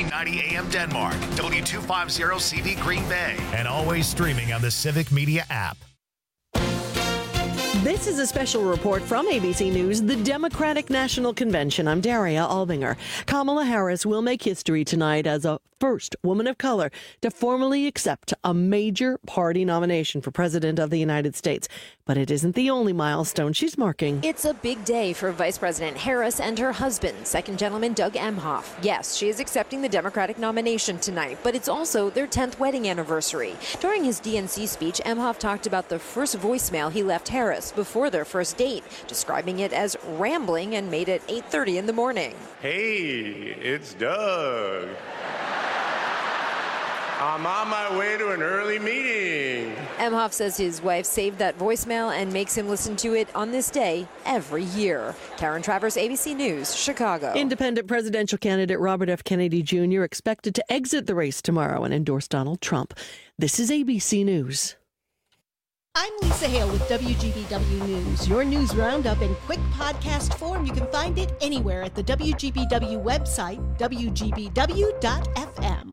1490 AM Denmark, W250 CV Green Bay, and always streaming on the Civic Media app. This is a special report from ABC News, the Democratic National Convention. I'm Daria Albinger. Kamala Harris will make history tonight as a first woman of color to formally accept a major party nomination for President of the United States. But it isn't the only milestone she's marking. It's a big day for Vice President Harris and her husband, Second Gentleman Doug Emhoff. Yes, she is accepting the Democratic nomination tonight, but it's also their 10th wedding anniversary. During his DNC speech, Emhoff talked about the first voicemail he left Harris before their first date, describing it as rambling and made at 8:30 in the morning. Hey, it's Doug. I'm on my way to an early meeting. Emhoff says his wife saved that voicemail and makes him listen to it on this day every year. Karen Travers, ABC News, Chicago. Independent presidential candidate Robert F. Kennedy Jr. expected to exit the race tomorrow and endorse Donald Trump. This is ABC News. I'm Lisa Hale with WGBW News, your news roundup in quick podcast form. You can find it anywhere at the WGBW website, WGBW.fm.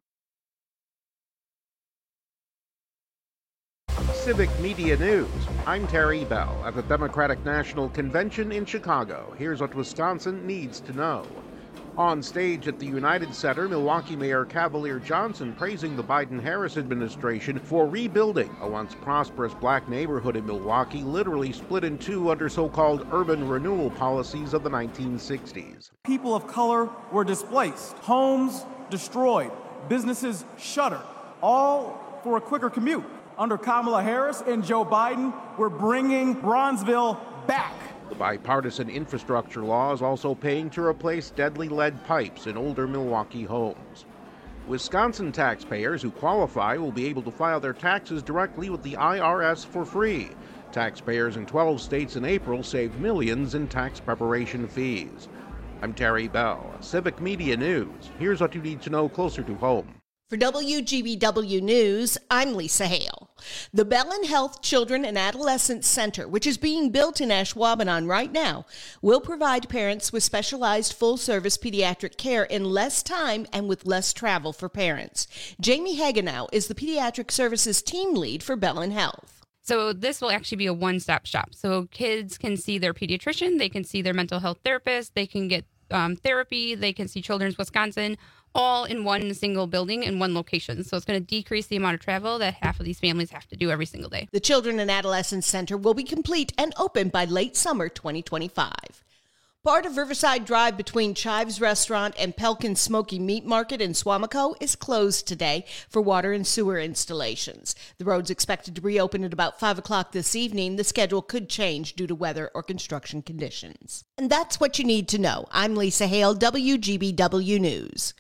Civic Media News. I'm Terry Bell at the Democratic National Convention in Chicago. Here's what Wisconsin needs to know. On stage at the United Center, Milwaukee Mayor Cavalier Johnson praising the Biden-Harris administration for rebuilding a once prosperous black neighborhood in Milwaukee, literally split in two under so-called urban renewal policies of the 1960s. People of color were displaced, homes destroyed, businesses shuttered, all for a quicker commute. Under Kamala Harris and Joe Biden, we're bringing Bronzeville back. The bipartisan infrastructure law is also paying to replace deadly lead pipes in older Milwaukee homes. Wisconsin taxpayers who qualify will be able to file their taxes directly with the IRS for free. Taxpayers in 12 states in April saved millions in tax preparation fees. I'm Terry Bell, Civic Media News. Here's what you need to know closer to home. For WGBW News, I'm Lisa Hale. The Bellin Health Children and Adolescent Center, which is being built in Ashwaubenon right now, will provide parents with specialized full-service pediatric care in less time and with less travel for parents. Jamie Hagenow is the Pediatric Services Team Lead for Bellin Health. So this will actually be a one-stop shop. So kids can see their pediatrician, they can see their mental health therapist, they can get therapy, they can see Children's Wisconsin, all in one single building in one location. So it's going to decrease the amount of travel that half of these families have to do every single day. The Children and Adolescent Center will be complete and open by late summer 2025. Part of Riverside Drive between Chives Restaurant and Pelkin Smoky Meat Market in Swamico is closed today for water and sewer installations. The road's expected to reopen at about 5 o'clock this evening. The schedule could change due to weather or construction conditions. And that's what you need to know. I'm Lisa Hale, WGBW News.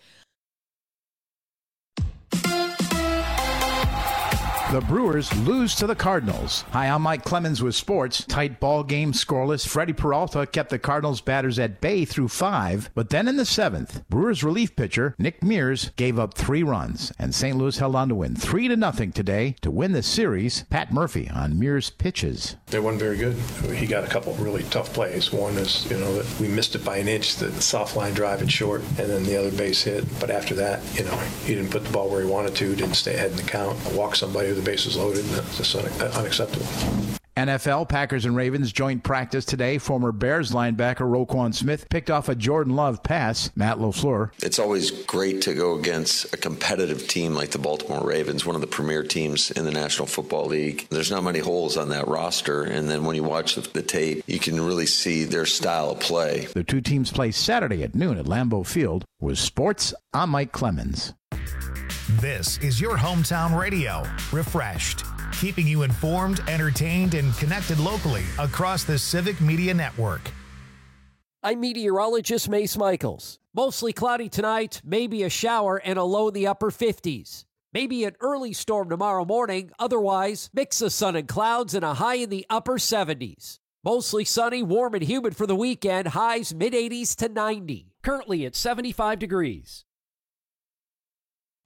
The Brewers lose to the Cardinals. Hi, I'm Mike Clemens with sports. Tight ball game, scoreless. Freddie Peralta kept the Cardinals batters at bay through 5, but then in the 7th, Brewers relief pitcher Nick Mears gave up 3 runs, and St. Louis held on to win 3-0 today to win the series. Pat Murphy on Mears' pitches. They weren't very good. He got a couple of really tough plays. One is, that we missed it by an inch, the soft line drive and short, and then the other base hit. But after that, he didn't put the ball where he wanted to, didn't stay ahead in the count, walk somebody with the bases loaded, and that's just unacceptable. NFL, Packers and Ravens joint practice today. Former Bears linebacker Roquan Smith picked off a Jordan Love pass. Matt LaFleur. It's always great to go against a competitive team like the Baltimore Ravens, one of the premier teams in the National Football League. There's not many holes on that roster, and then when you watch the tape, you can really see their style of play. The two teams play Saturday at noon at Lambeau Field. With sports, I'm Mike Clemens. This is your hometown radio, Refreshed, keeping you informed, entertained, and connected locally across the Civic Media Network. I'm meteorologist Mace Michaels. Mostly cloudy tonight, maybe a shower and a low in the upper 50s. Maybe an early storm tomorrow morning, otherwise mix of sun and clouds and a high in the upper 70s. Mostly sunny, warm and humid for the weekend, highs mid-80s to 90. Currently at 75 degrees.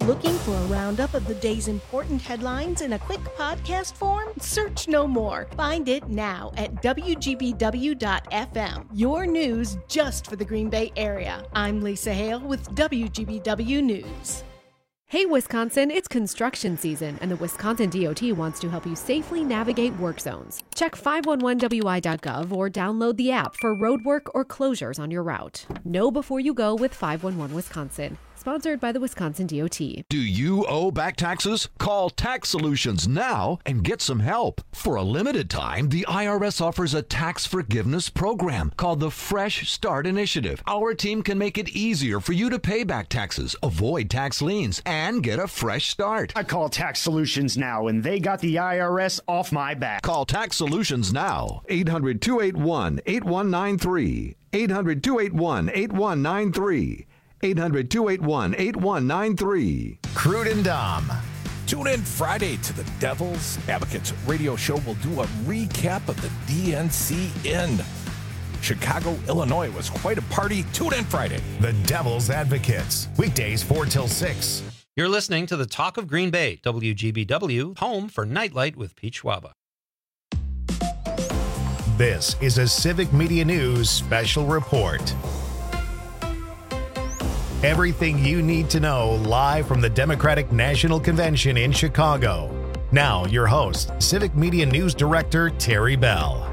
Looking for a roundup of the day's important headlines in a quick podcast form? Search no more. Find it now at WGBW.FM. Your news just for the Green Bay area. I'm Lisa Hale with WGBW News. Hey Wisconsin, it's construction season, and the Wisconsin DOT wants to help you safely navigate work zones. Check 511wi.gov or download the app for roadwork or closures on your route. Know before you go with 511 Wisconsin. Sponsored by the Wisconsin DOT. Do you owe back taxes? Call Tax Solutions now and get some help. For a limited time, the IRS offers a tax forgiveness program called the Fresh Start Initiative. Our team can make it easier for you to pay back taxes, avoid tax liens, and get a fresh start. I call Tax Solutions now, and they got the IRS off my back. Call Tax Solutions now. 800-281-8193. 800-281-8193. 800-281-8193. Crude and Dom. Tune in Friday to the Devil's Advocates radio show. We'll do a recap of the DNC in Chicago, Illinois. It was quite a party. Tune in Friday. The Devil's Advocates. Weekdays 4 till 6. You're listening to the Talk of Green Bay, WGBW, home for Nightlight with Pete Schwaba. This is a Civic Media News special report. Everything you need to know live from the Democratic National Convention in Chicago. Now, your host, Civic Media News Director Terry Bell.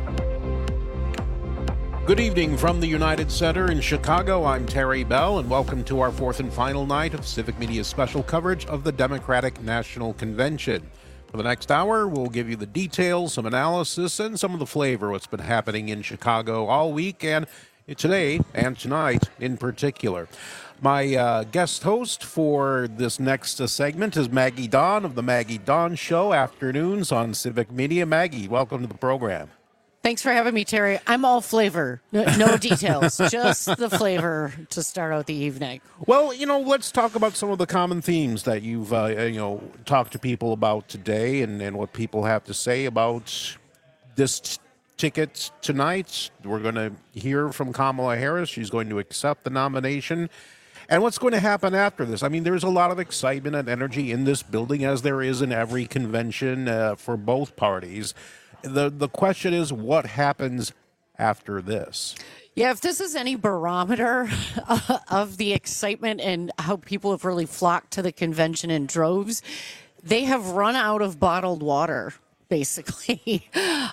Good evening from the United Center in Chicago. I'm Terry Bell, and welcome to our fourth and final night of Civic Media's special coverage of the Democratic National Convention. For the next hour, we'll give you the details, some analysis, and some of the flavor of what's been happening in Chicago all week, and today and tonight in particular. My guest host for this next segment is Maggie Dawn of the Maggie Dawn Show, afternoons on Civic Media. Maggie, welcome to the program. Thanks for having me, Terry. I'm all flavor, no details, just the flavor to start out the evening. Well, let's talk about some of the common themes that you've, talked to people about today and what people have to say about this ticket tonight. We're going to hear from Kamala Harris. She's going to accept the nomination. And what's going to happen after this? I mean, there's a lot of excitement and energy in this building, as there is in every convention for both parties. The question is, what happens after this? Yeah, if this is any barometer of the excitement and how people have really flocked to the convention in droves, they have run out of bottled water, basically.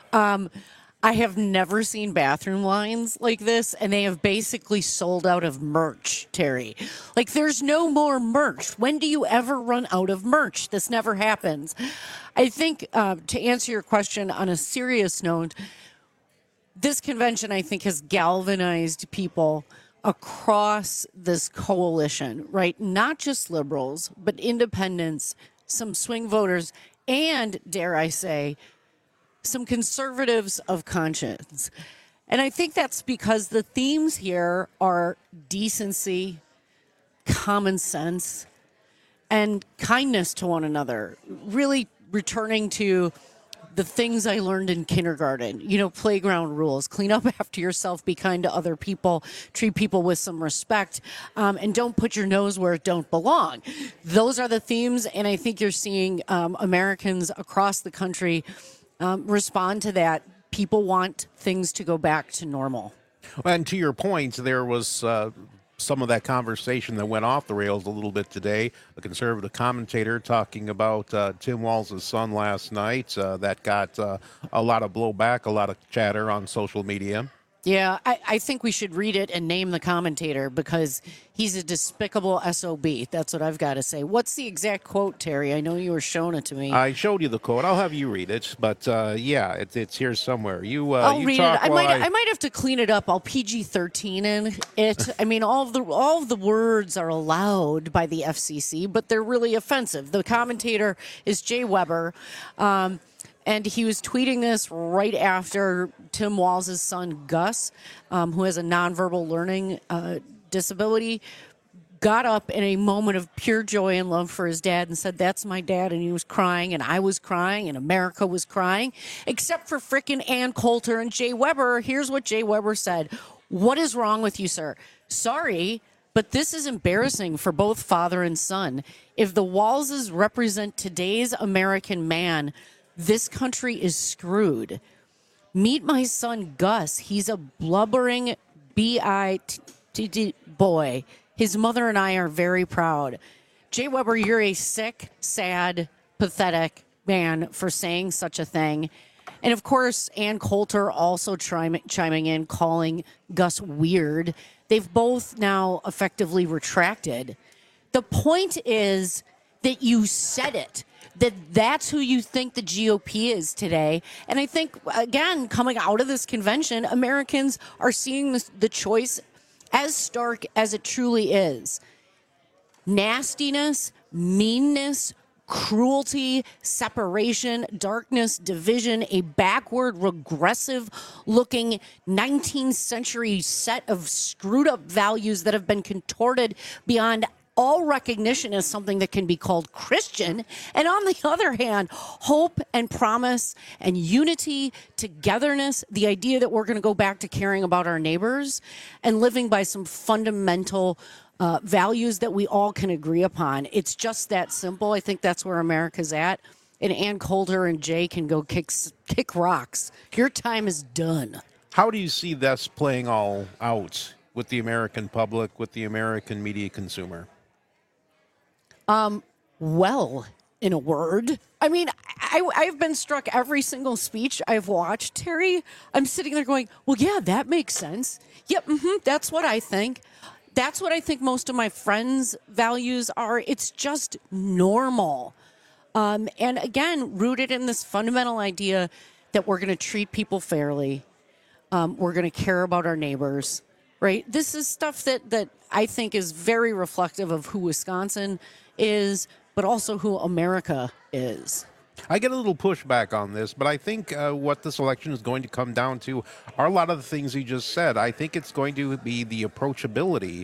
I have never seen bathroom lines like this, and they have basically sold out of merch, Terry. Like, there's no more merch. When do you ever run out of merch? This never happens. I think, to answer your question on a serious note, this convention, I think, has galvanized people across this coalition, right? Not just liberals, but independents, some swing voters, and, dare I say, some conservatives of conscience. And I think that's because the themes here are decency, common sense, and kindness to one another. Really returning to the things I learned in kindergarten, playground rules, clean up after yourself, be kind to other people, treat people with some respect, and don't put your nose where it don't belong. Those are the themes, and I think you're seeing Americans across the country respond to that. People want things to go back to normal. And to your point, there was some of that conversation that went off the rails a little bit today. A conservative commentator talking about Tim Walz's son last night. That got a lot of blowback, a lot of chatter on social media. Yeah, I think we should read it and name the commentator because he's a despicable SOB. That's what I've got to say. What's the exact quote, Terry? I know you were showing it to me. I showed you the quote. I'll have you read it. But, it's here somewhere. I'll read it. I might have to clean it up. I'll PG-13 in it. I mean, all of the words are allowed by the FCC, but they're really offensive. The commentator is Jay Weber. And he was tweeting this right after Tim Walz's son, Gus, who has a nonverbal learning disability, got up in a moment of pure joy and love for his dad and said, "That's my dad." And he was crying, and I was crying, and America was crying, except for frickin' Ann Coulter and Jay Weber. Here's what Jay Weber said. "What is wrong with you, sir? Sorry, But this is embarrassing for both father and son. If the Wallses represent today's American man, this country is screwed. Meet my son, Gus. He's a blubbering B-I-T-T boy. His mother and I are very proud. Jay Weber, you're a sick, sad, pathetic man for saying such a thing. And, of course, Ann Coulter also chiming in, calling Gus weird. They've both now effectively retracted. The point is that you said it, that's who you think the GOP is today. And I think, again, coming out of this convention, Americans are seeing the choice as stark as it truly is. Nastiness, meanness, cruelty, separation, darkness, division, a backward, regressive-looking 19th century set of screwed-up values that have been contorted beyond all recognition as something that can be called Christian. And on the other hand, hope and promise and unity, togetherness, the idea that we're going to go back to caring about our neighbors and living by some fundamental values that we all can agree upon. It's just that simple. I think that's where America's at. And Ann Coulter and Jay can go kick rocks. Your time is done. How do you see this playing all out with the American public, with the American media consumer? Well, in a word. I mean, I've been struck every single speech I've watched, Terry. I'm sitting there going, well, yeah, that makes sense. Yep, that's what I think. That's what I think most of my friends' values are. It's just normal. And again, rooted in this fundamental idea that we're going to treat people fairly. We're going to care about our neighbors, right? This is stuff that I think is very reflective of who Wisconsin is, but also who America is. I get a little pushback on this, but I think what this election is going to come down to are a lot of the things you just said. I think it's going to be the approachability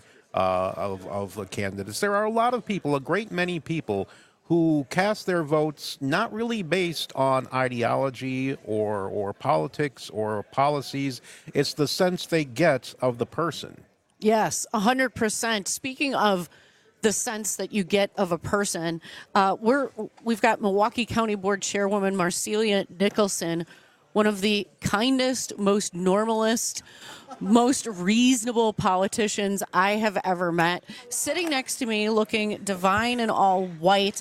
of the candidates. There are a lot of people, a great many people, who cast their votes not really based on ideology or politics or policies. It's the sense they get of the person. Yes, 100%. Speaking of the sense that you get of a person, we've got Milwaukee County Board Chairwoman Marcelia Nicholson, one of the kindest, most normalist, most reasonable politicians I have ever met, sitting next to me looking divine and all white.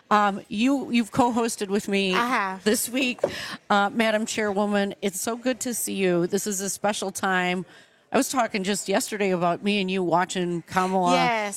You've co-hosted with me this week, Madam Chairwoman. It's so good to see you. This is a special time. I was talking just yesterday about me and you watching Kamala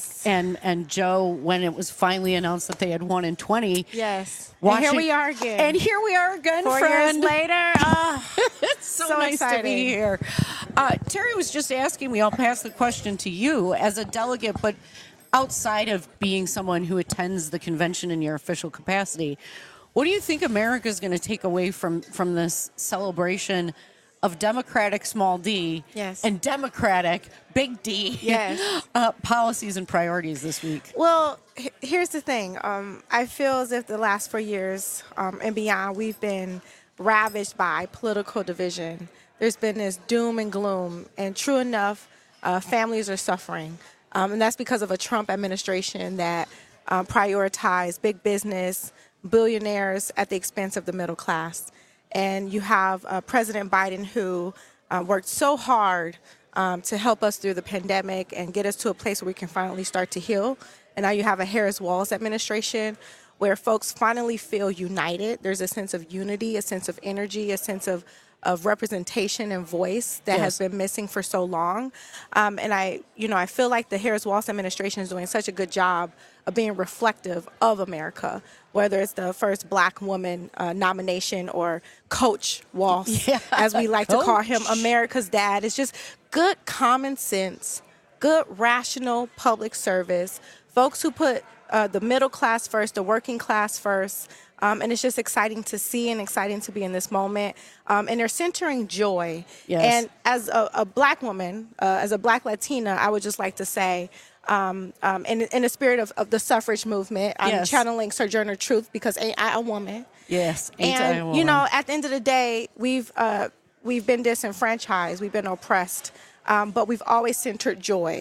and Joe when it was finally announced that they had won in 20. Yes. And here we are again. And here we are again, 4 friend. years later. It's so nice exciting to be here. Terry was just asking me, I'll pass the question to you as a delegate, but outside of being someone who attends the convention in your official capacity, what do you think America is going to take away from this celebration of Democratic small d and Democratic big D policies and priorities this week? Well, here's the thing. I feel as if the last 4 years and beyond, we've been ravaged by political division. There's been this doom and gloom, and true enough, families are suffering. And that's because of a Trump administration that prioritized big business, billionaires at the expense of the middle class. And you have President Biden who worked so hard to help us through the pandemic and get us to a place where we can finally start to heal. And now you have a Harris-Walz administration where folks finally feel united. There's a sense of unity, a sense of energy, a sense of representation and voice that has been missing for so long. And I feel like the Harris-Walz administration is doing such a good job of being reflective of America, whether it's the first black woman nomination or Coach Walz, as we like to call him, America's dad. It's just good common sense, good rational public service, folks who put the middle class first, the working class first. And it's just exciting to see and exciting to be in this moment. And they're centering joy. And as a black woman, as a black Latina, I would just like to say, in the spirit of the suffrage movement, I'm channeling Sojourner Truth because ain't I a woman? Yes, ain't I a woman? At the end of the day, we've been disenfranchised, we've been oppressed, but we've always centered joy.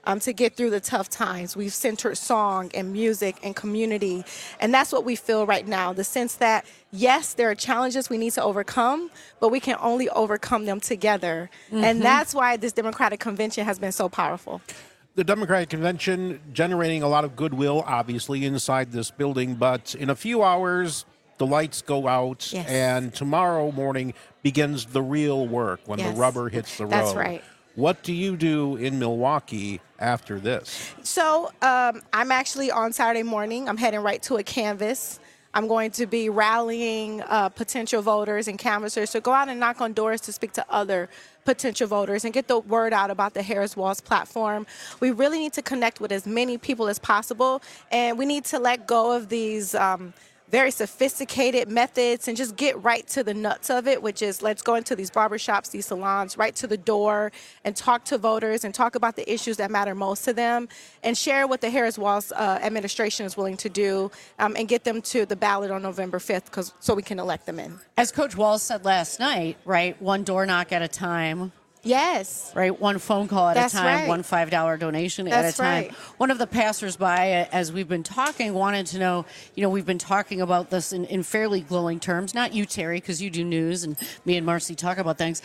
to get through the tough times. We've centered song and music and community, and that's what we feel right now, the sense that, yes, there are challenges we need to overcome, but we can only overcome them together. And that's why this Democratic Convention has been so powerful. The Democratic Convention generating a lot of goodwill, obviously, inside this building, but in a few hours, the lights go out, and tomorrow morning begins the real work when the rubber hits the road. That's right. What do you do in Milwaukee after this? So I'm actually on Saturday morning. I'm heading right to a canvas. I'm going to be rallying potential voters and canvassers to go out and knock on doors to speak to other potential voters and get the word out about the Harris-Walz platform. We really need to connect with as many people as possible, and we need to let go of these very sophisticated methods and just get right to the nuts of it, which is let's go into these barbershops, these salons, right to the door and talk to voters and talk about the issues that matter most to them and share what the Harris-Walz administration is willing to do and get them to the ballot on November 5th so we can elect them in. As Coach Walz said last night, right, one door knock at a time. Yes. Right, one phone call at a time, right. one $5 donation at a time. Right. One of the passersby, as we've been talking, wanted to know, we've been talking about this in fairly glowing terms. Not you, Terry, because you do news, and me and Marcy talk about things.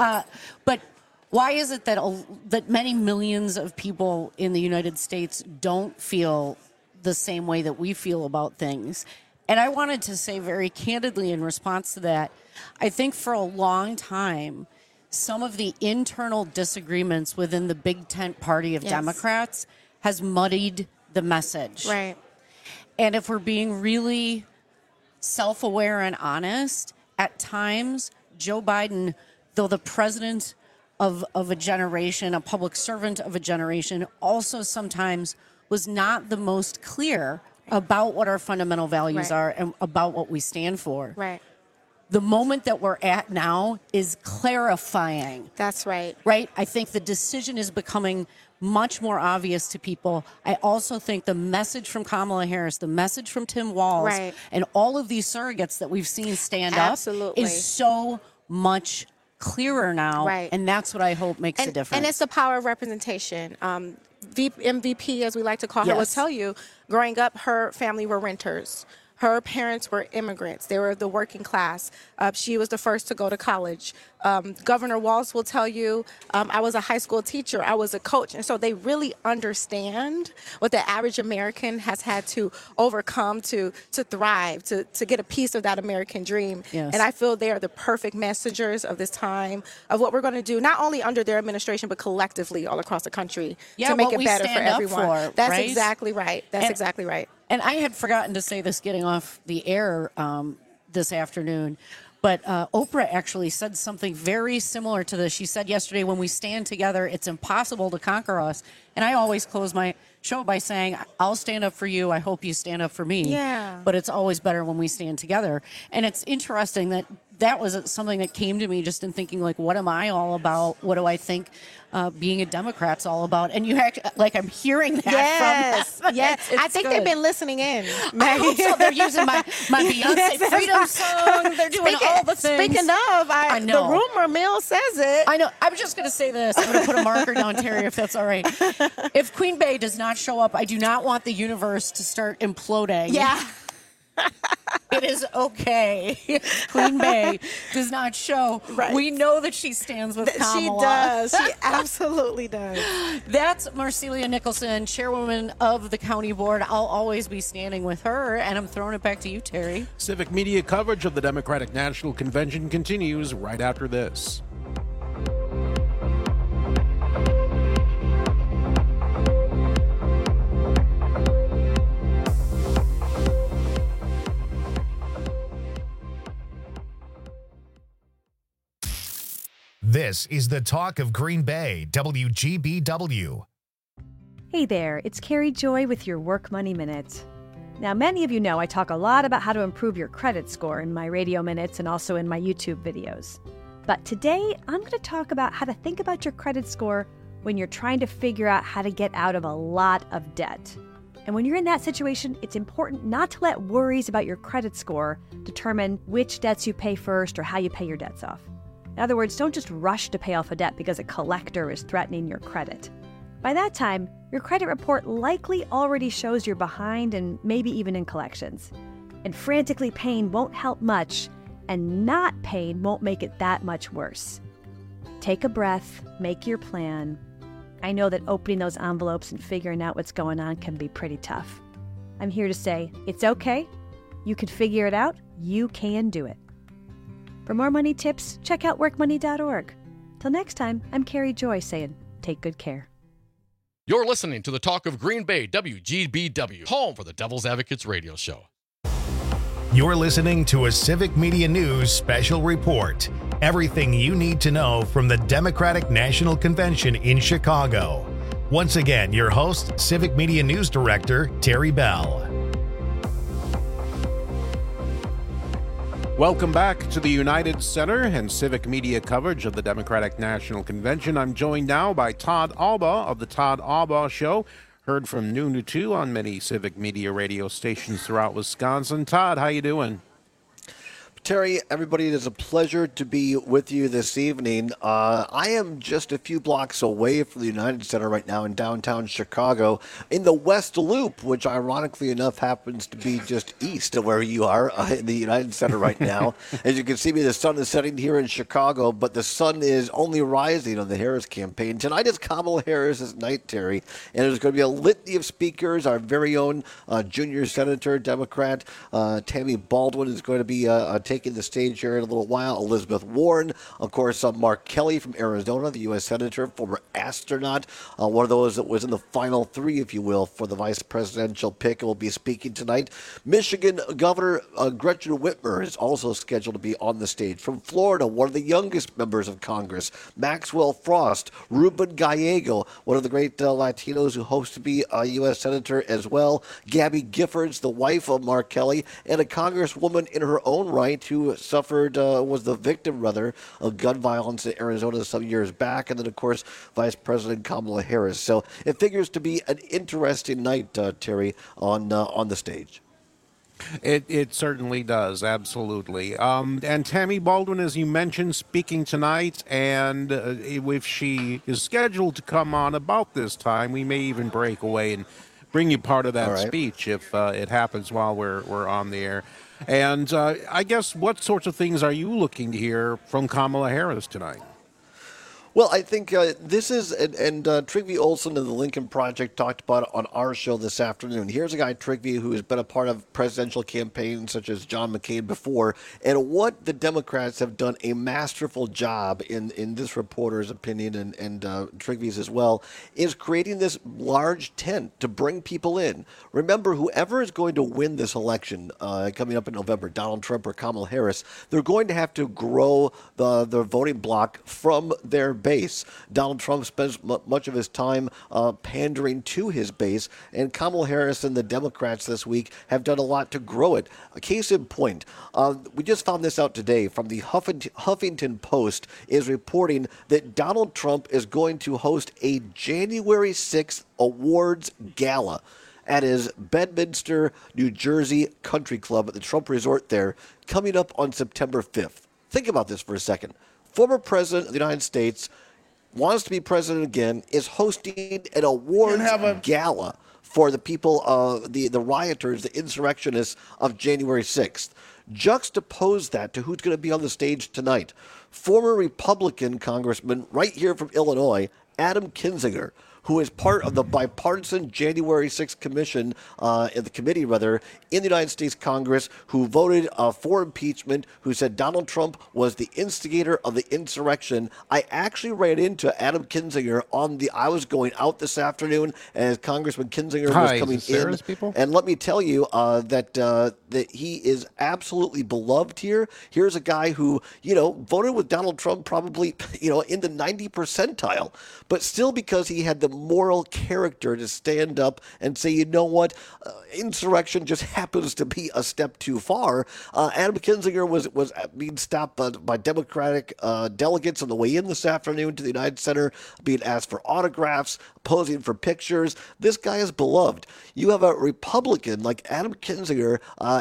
But why is it that many millions of people in the United States don't feel the same way that we feel about things? And I wanted to say very candidly in response to that, I think for a long time, some of the internal disagreements within the big tent party of Democrats has muddied the message. Right. And if we're being really self-aware and honest, at times, Joe Biden, though the president of a generation, a public servant of a generation, also sometimes was not the most clear about what our fundamental values are and about what we stand for. Right. The moment that we're at now is clarifying. That's right. Right? I think the decision is becoming much more obvious to people. I also think the message from Kamala Harris, the message from Tim Walz, and all of these surrogates that we've seen stand up is so much clearer now. Right. And that's what I hope makes a difference. And it's the power of representation. MVP, as we like to call her, will tell you, growing up, her family were renters. Her parents were immigrants. They were the working class. She was the first to go to college. Governor Walz will tell you, I was a high school teacher. I was a coach. And so they really understand what the average American has had to overcome to thrive, to get a piece of that American dream. Yes. And I feel they are the perfect messengers of this time, of what we're going to do, not only under their administration, but collectively all across the country to make it better for everyone. That's exactly right. That's exactly right. And I had forgotten to say this getting off the air this afternoon, but Oprah actually said something very similar to this. She said yesterday, when we stand together, it's impossible to conquer us. And I always close my show by saying, I'll stand up for you. I hope you stand up for me. Yeah. But it's always better when we stand together. And it's interesting that was something that came to me just in thinking, like, what am I all about? What do I think being a Democrat's all about? And you actually, like, I'm hearing that from them. Yes. I think they've been listening in. I hope so. They're using my Beyonce Freedom song. They're doing all the things. Speaking of, I know. The rumor mill says it. I know. I was just going to say this. I'm going to put a marker down, Terry, if that's all right. If Queen Bey does not show up, I do not want the universe to start imploding. Yeah. It is okay if Queen Bey does not show. Right. We know that she stands with Kamala. She does. She absolutely does. That's Marcelia Nicholson, chairwoman of the county board. I'll always be standing with her, and I'm throwing it back to you, Terry. Civic media coverage of the Democratic National Convention continues right after this. This is the Talk of Green Bay, WGBW. Hey there, it's Carrie Joy with your Work Money Minute. Now, many of you know I talk a lot about how to improve your credit score in my radio minutes and also in my YouTube videos. But today, I'm going to talk about how to think about your credit score when you're trying to figure out how to get out of a lot of debt. And when you're in that situation, it's important not to let worries about your credit score determine which debts you pay first or how you pay your debts off. In other words, don't just rush to pay off a debt because a collector is threatening your credit. By that time, your credit report likely already shows you're behind and maybe even in collections. And frantically paying won't help much, and not paying won't make it that much worse. Take a breath, make your plan. I know that opening those envelopes and figuring out what's going on can be pretty tough. I'm here to say, it's okay. You can figure it out. You can do it. For more money tips, check out workmoney.org. Till next time, I'm Carrie Joy saying, take good care. You're listening to the Talk of Green Bay, WGBW, home for the Devil's Advocates radio show. You're listening to a Civic Media News special report. Everything you need to know from the Democratic National Convention in Chicago. Once again, your host, Civic Media News Director, Terry Bell. Welcome back to the United Center and Civic Media coverage of the Democratic National Convention. I'm joined now by Todd Alba of The Todd Alba Show, heard from noon to 2 on many Civic Media radio stations throughout Wisconsin. Todd, how you doing? Terry, everybody, it is a pleasure to be with you this evening. I am just a few blocks away from the United Center right now in downtown Chicago in the West Loop, which ironically enough happens to be just east of where you are in the United Center right now. As you can see, the sun is setting here in Chicago, but the sun is only rising on the Harris campaign. Tonight is Kamala Harris's night, Terry, and there's going to be a litany of speakers. Our very own junior senator, Democrat Tammy Baldwin is going to be taking the stage here in a little while. Elizabeth Warren, of course, Mark Kelly from Arizona, the U.S. Senator, former astronaut, one of those that was in the final three, if you will, for the vice presidential pick, will be speaking tonight. Michigan Governor Gretchen Whitmer is also scheduled to be on the stage. From Florida, one of the youngest members of Congress, Maxwell Frost, Ruben Gallego, one of the great Latinos who hopes to be a U.S. Senator as well, Gabby Giffords, the wife of Mark Kelly, and a congresswoman in her own right who was the victim, rather, of gun violence in Arizona some years back, and then, of course, Vice President Kamala Harris. So it figures to be an interesting night, Terry, on the stage. It certainly does, absolutely. And Tammy Baldwin, as you mentioned, speaking tonight, and if she is scheduled to come on about this time, we may even break away and bring you part of that speech if it happens while we're on the air. And I guess what sorts of things are you looking to hear from Kamala Harris tonight? Well, I think this is, and Trygve Olsen of the Lincoln Project talked about it on our show this afternoon. Here's a guy, Trygve, who has been a part of presidential campaigns such as John McCain before, and what the Democrats have done a masterful job in this reporter's opinion, and Trygve's as well, is creating this large tent to bring people in. Remember, whoever is going to win this election coming up in November, Donald Trump or Kamala Harris, they're going to have to grow the voting bloc from their base. Donald Trump spends much of his time pandering to his base, and Kamala Harris and the Democrats this week have done a lot to grow it. A case in point, we just found this out today from the Huffington Post is reporting that Donald Trump is going to host a January 6th awards gala at his Bedminster, New Jersey country club at the Trump Resort there, coming up on September 5th. Think about this for a second. Former president of the United States wants to be president again, is hosting an awards gala for the people, the rioters, the insurrectionists of January 6th. Juxtapose that to who's going to be on the stage tonight. Former Republican congressman right here from Illinois, Adam Kinzinger, who is part of the bipartisan January 6th commission, in the committee, rather, in the United States Congress, who voted for impeachment, who said Donald Trump was the instigator of the insurrection. I actually ran into Adam Kinzinger I was going out this afternoon as Congressman Kinzinger was coming in. People? And let me tell you that he is absolutely beloved here. Here's a guy who, voted with Donald Trump probably, in the 90th percentile, but still because he had the moral character to stand up and say, you know what, insurrection just happens to be a step too far. Adam Kinzinger was being stopped by Democratic delegates on the way in this afternoon to the United Center, being asked for autographs, posing for pictures. This guy is beloved. You have a Republican like Adam Kinzinger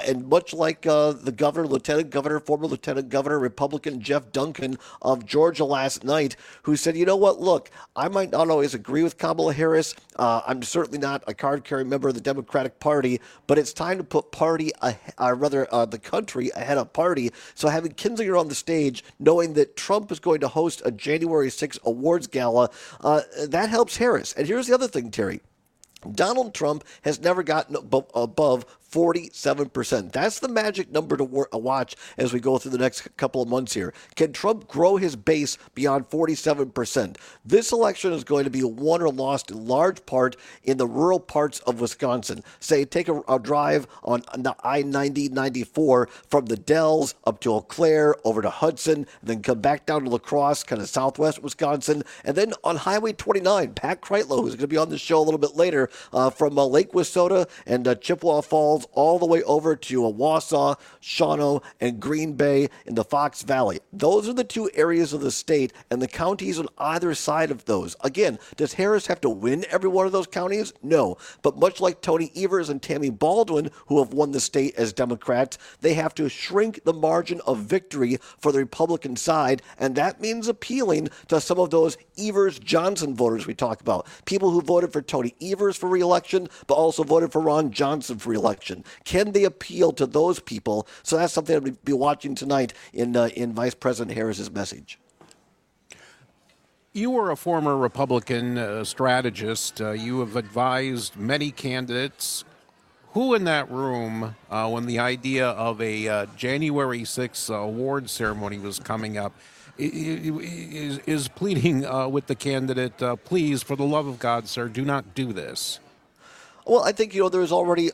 And much like the governor, lieutenant governor, former lieutenant governor, Republican Jeff Duncan of Georgia last night, who said, you know what, look, I might not always agree with Kamala Harris. I'm certainly not a card-carrying member of the Democratic Party, but it's time to put the country ahead of party. So having Kinzinger on the stage, knowing that Trump is going to host a January 6th awards gala, that helps Harris. And here's the other thing, Terry. Donald Trump has never gotten above 47%. That's the magic number to watch as we go through the next couple of months here. Can Trump grow his base beyond 47%? This election is going to be won or lost in large part in the rural parts of Wisconsin. Say, take a drive on the I-90-94 from the Dells up to Eau Claire, over to Hudson, and then come back down to La Crosse, kind of southwest Wisconsin, and then on Highway 29, Pat Kreitlow, who's going to be on the show a little bit later, from Lake Wissota and Chippewa Falls all the way over to Wausau, Shawano, and Green Bay in the Fox Valley. Those are the two areas of the state and the counties on either side of those. Again, does Harris have to win every one of those counties? No. But much like Tony Evers and Tammy Baldwin, who have won the state as Democrats, they have to shrink the margin of victory for the Republican side, and that means appealing to some of those Evers-Johnson voters we talk about. People who voted for Tony Evers for re-election, but also voted for Ron Johnson for re-election. Can they appeal to those people? So that's something I'll be watching tonight in Vice President Harris's message. You were a former Republican strategist. You have advised many candidates. Who in that room, when the idea of a January 6th award ceremony was coming up, is pleading with the candidate, please, for the love of God, sir, do not do this? Well, I think, there's already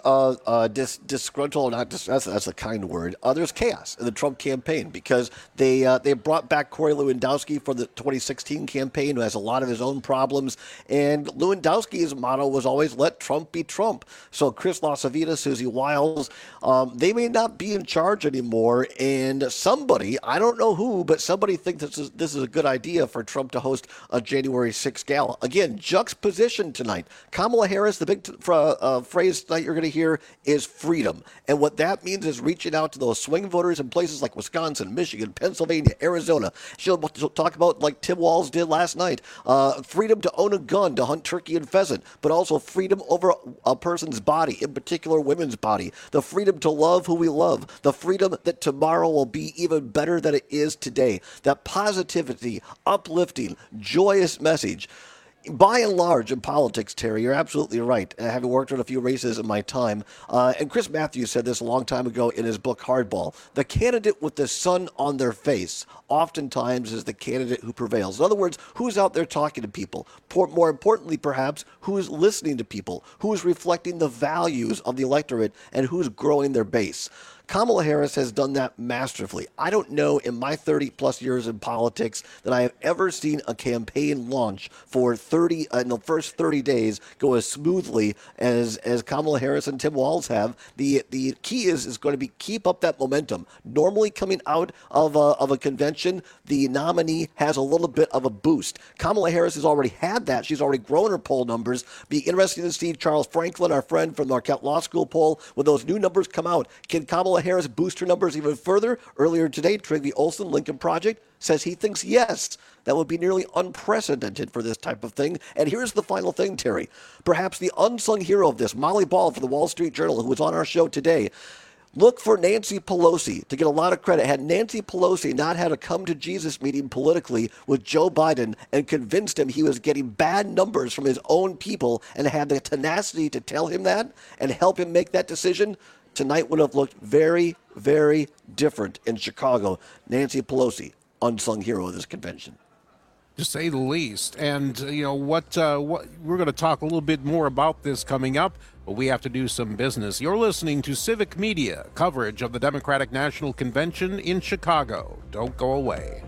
disgruntled, that's a kind word. There's chaos in the Trump campaign because they brought back Corey Lewandowski for the 2016 campaign, who has a lot of his own problems. And Lewandowski's motto was always, let Trump be Trump. So Chris LaCivita, Susie Wiles, they may not be in charge anymore. And somebody, I don't know who, but somebody thinks this is a good idea for Trump to host a January 6th gala. Again, juxtaposition tonight. Kamala Harris, the big phrase tonight you're going to hear is freedom. And what that means is reaching out to those swing voters in places like Wisconsin, Michigan, Pennsylvania, Arizona. She'll talk about, like Tim Walz did last night, freedom to own a gun, to hunt turkey and pheasant, but also freedom over a person's body, in particular women's body, the freedom to love who we love, the freedom that tomorrow will be even better than it is today, that positivity, uplifting, joyous message. By and large, in politics, Terry, you're absolutely right. Having worked on a few races in my time, and Chris Matthews said this a long time ago in his book Hardball, the candidate with the sun on their face oftentimes is the candidate who prevails. In other words, who's out there talking to people? More importantly, perhaps, who's listening to people? Who's reflecting the values of the electorate and who's growing their base? Kamala Harris has done that masterfully. I don't know in my 30-plus years in politics that I have ever seen a campaign launch for in the first 30 days go as smoothly as Kamala Harris and Tim Walz have. The key is going to be keep up that momentum. Normally coming out of a convention, the nominee has a little bit of a boost. Kamala Harris has already had that. She's already grown her poll numbers. Be interesting to see Charles Franklin, our friend from the Marquette Law School poll, when those new numbers come out. Can Kamala Harris boost her numbers even further? Earlier today, Trygve Olsen, Lincoln Project, says he thinks yes. That would be nearly unprecedented for this type of thing. And here's the final thing, Terry. Perhaps the unsung hero of this, Molly Ball for the Wall Street Journal, who was on our show today. Look for Nancy Pelosi to get a lot of credit. Had Nancy Pelosi not had a come-to-Jesus meeting politically with Joe Biden and convinced him he was getting bad numbers from his own people and had the tenacity to tell him that and help him make that decision, tonight would have looked very, very different in Chicago. Nancy Pelosi, unsung hero of this convention. To say the least. And, what we're going to talk a little bit more about this coming up, but we have to do some business. You're listening to Civic Media, coverage of the Democratic National Convention in Chicago. Don't go away.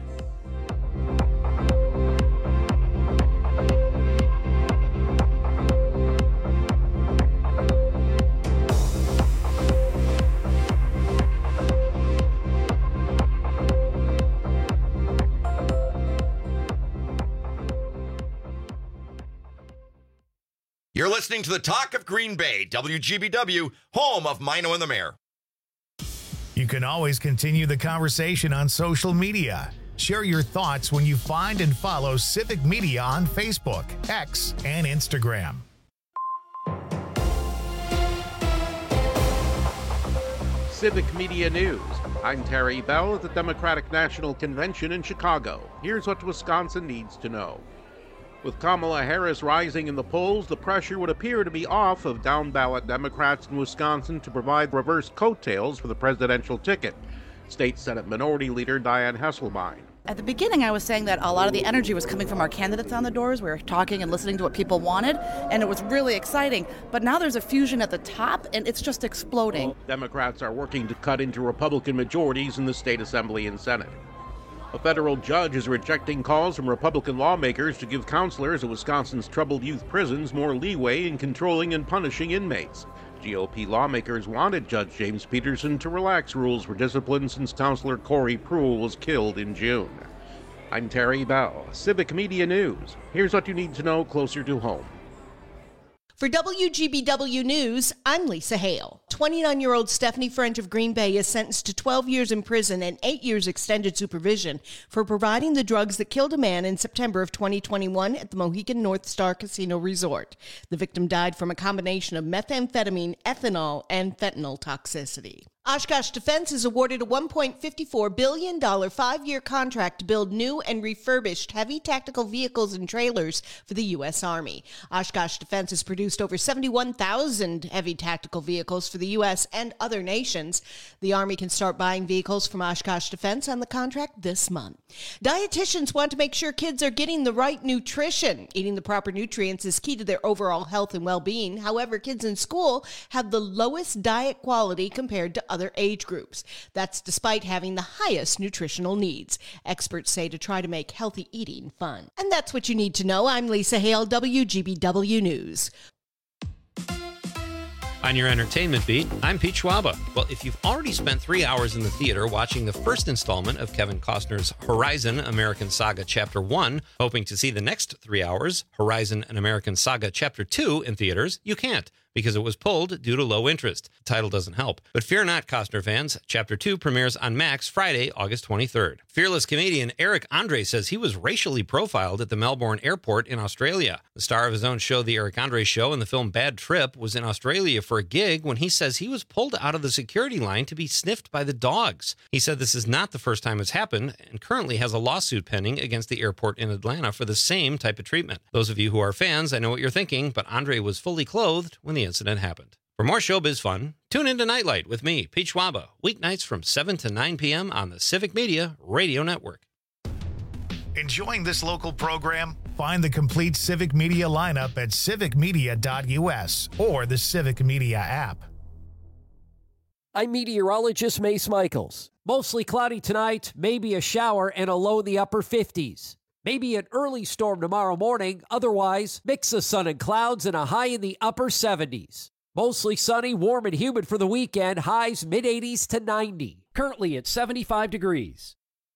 You're listening to the Talk of Green Bay, WGBW, home of Mino and the Mayor. You can always continue the conversation on social media. Share your thoughts when you find and follow Civic Media on Facebook, X, and Instagram. Civic Media News. I'm Terry Bell at the Democratic National Convention in Chicago. Here's what Wisconsin needs to know. With Kamala Harris rising in the polls, the pressure would appear to be off of down-ballot Democrats in Wisconsin to provide reverse coattails for the presidential ticket. State Senate Minority Leader Dianne Hesselbein. At the beginning, I was saying that a lot of the energy was coming from our candidates on the doors. We were talking and listening to what people wanted, and it was really exciting. But now there's a fusion at the top, and it's just exploding. Democrats are working to cut into Republican majorities in the state assembly and Senate. A federal judge is rejecting calls from Republican lawmakers to give counselors at Wisconsin's troubled youth prisons more leeway in controlling and punishing inmates. GOP lawmakers wanted Judge James Peterson to relax rules for discipline since counselor Corey Pruill was killed in June. I'm Terry Bell, Civic Media News. Here's what you need to know closer to home. For WGBW News, I'm Lisa Hale. 29-year-old Stephanie French of Green Bay is sentenced to 12 years in prison and 8 years extended supervision for providing the drugs that killed a man in September of 2021 at the Mohegan North Star Casino Resort. The victim died from a combination of methamphetamine, ethanol, and fentanyl toxicity. Oshkosh Defense is awarded a $1.54 billion 5-year contract to build new and refurbished heavy tactical vehicles and trailers for the U.S. Army. Oshkosh Defense has produced over 71,000 heavy tactical vehicles for the U.S. and other nations. The Army can start buying vehicles from Oshkosh Defense on the contract this month. Dietitians want to make sure kids are getting the right nutrition. Eating the proper nutrients is key to their overall health and well-being. However, kids in school have the lowest diet quality compared to other age groups. That's despite having the highest nutritional needs. Experts say to try to make healthy eating fun. And that's what you need to know. I'm Lisa Hale, WGBW News. On your entertainment beat, I'm Pete Schwaba. Well, if you've already spent 3 hours in the theater watching the first installment of Kevin Costner's Horizon American Saga Chapter 1, hoping to see the next 3 hours, Horizon An American Saga Chapter 2, in theaters, you can't, because it was pulled due to low interest. The title doesn't help. But fear not, Costner fans. Chapter 2 premieres on Max Friday, August 23rd. Fearless comedian Eric Andre says he was racially profiled at the Melbourne airport in Australia. The star of his own show, The Eric Andre Show, and the film Bad Trip, was in Australia for a gig when he says he was pulled out of the security line to be sniffed by the dogs. He said this is not the first time it's happened and currently has a lawsuit pending against the airport in Atlanta for the same type of treatment. Those of you who are fans, I know what you're thinking, but Andre was fully clothed when the incident happened. For more showbiz fun, tune into Nightlight with me, Pete Schwaba, weeknights from 7 to 9 p.m. on the Civic Media Radio Network. Enjoying this local program? Find the complete Civic Media lineup at civicmedia.us or the Civic Media app. I'm meteorologist Mace Michaels. Mostly cloudy tonight, maybe a shower and a low in the upper 50s. Maybe an early storm tomorrow morning, otherwise mix of sun and clouds and a high in the upper 70s. Mostly sunny, warm and humid for the weekend, highs mid-80s to 90. Currently at 75 degrees.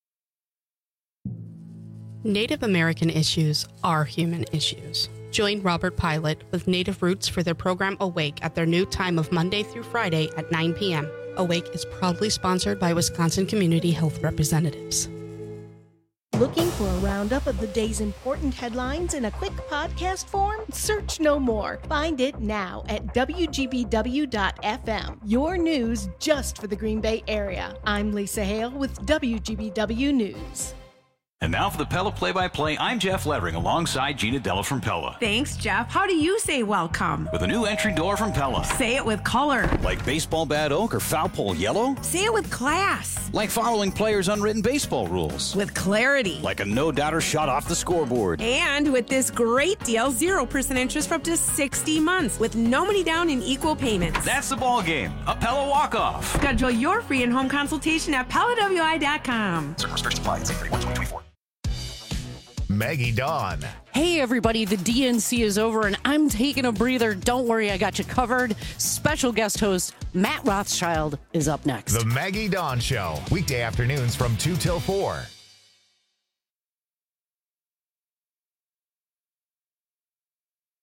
Native American issues are human issues. Join Robert Pilot with Native Roots for their program Awake at their new time of Monday through Friday at 9 p.m. Awake is proudly sponsored by Wisconsin Community Health Representatives. Looking for a roundup of the day's important headlines in a quick podcast form? Search no more. Find it now at WGBW.FM. Your news just for the Green Bay area. I'm Lisa Hale with WGBW News. And now for the Pella Play-by-Play, I'm Jeff Lettering alongside Gina Della from Pella. Thanks, Jeff. How do you say welcome? With a new entry door from Pella. Say it with color. Like baseball bat oak or foul pole yellow? Say it with class. Like following players' unwritten baseball rules. With clarity. Like a no-doubter shot off the scoreboard. And with this great deal, 0% interest for up to 60 months with no money down and equal payments. That's the ball game. A Pella walk-off. Schedule your free and-home consultation at PellaWI.com. Certain restrictions apply. Save 31/2024. Maggie Dawn. Hey everybody, the DNC is over and I'm taking a breather. Don't worry, I got you covered. Special guest host Matt Rothschild is up next. The Maggie Dawn Show, weekday afternoons from 2 till 4.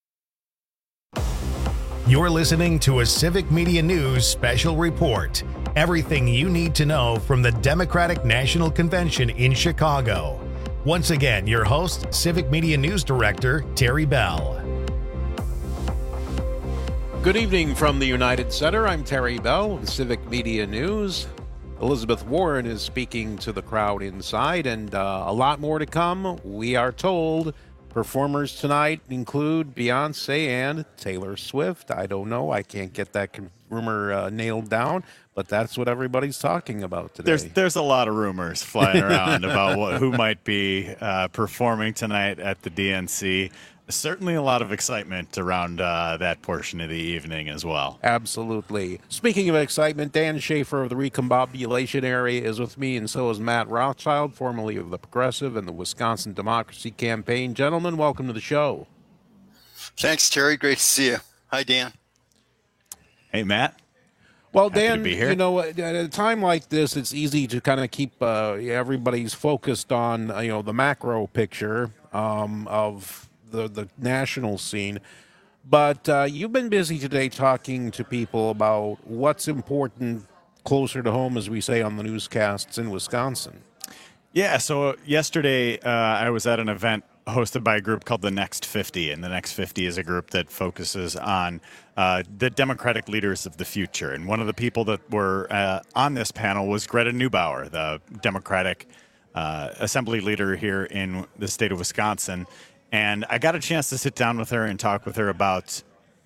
You're listening to a Civic Media News special report. Everything you need to know from the Democratic National Convention in Chicago. Once again, your host, Civic Media News Director, Terry Bell. Good evening from the United Center. I'm Terry Bell with Civic Media News. Elizabeth Warren is speaking to the crowd inside, and a lot more to come, we are told. Performers tonight include Beyonce and Taylor Swift. I don't know. I can't get that rumor nailed down, but that's what everybody's talking about today. There's a lot of rumors flying around about who might be performing tonight at the DNC. Certainly a lot of excitement around that portion of the evening as well. Absolutely. Speaking of excitement, Dan Schaefer of the Recombobulation Area is with me, and so is Matt Rothschild, formerly of the Progressive and the Wisconsin Democracy Campaign. Gentlemen, welcome to the show. Thanks, Terry. Great to see you. Hi, Dan. Hey, Matt. Well, Happy Dan, to be here. you know, at a time like this, it's easy to kind of keep everybody's focused on, the macro picture of the national scene. But you've been busy today talking to people about what's important closer to home, as we say on the newscasts in Wisconsin. Yeah, so yesterday I was at an event hosted by a group called the Next 50, and the Next 50 is a group that focuses on the Democratic leaders of the future. And one of the people that were on this panel was Greta Neubauer, the Democratic Assembly leader here in the state of Wisconsin. And I got a chance to sit down with her and talk with her about,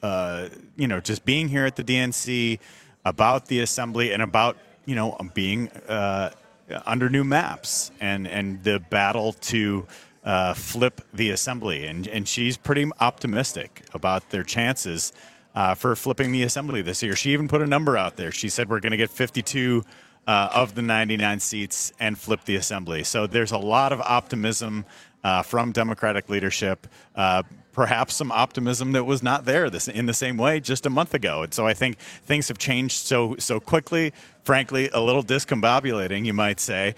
just being here at the DNC, about the Assembly, and about, being under new maps and the battle to flip the Assembly. And she's pretty optimistic about their chances for flipping the Assembly this year. She even put a number out there. She said we're going to get 52 of the 99 seats and flip the Assembly. So there's a lot of optimism from Democratic leadership, perhaps some optimism that was not there in the same way just a month ago. And so I think things have changed so quickly, frankly, a little discombobulating, you might say.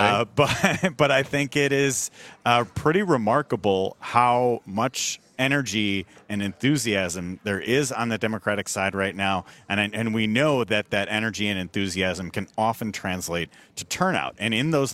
But I think it is pretty remarkable how much energy and enthusiasm there is on the Democratic side right now. And we know that energy and enthusiasm can often translate to turnout. And in those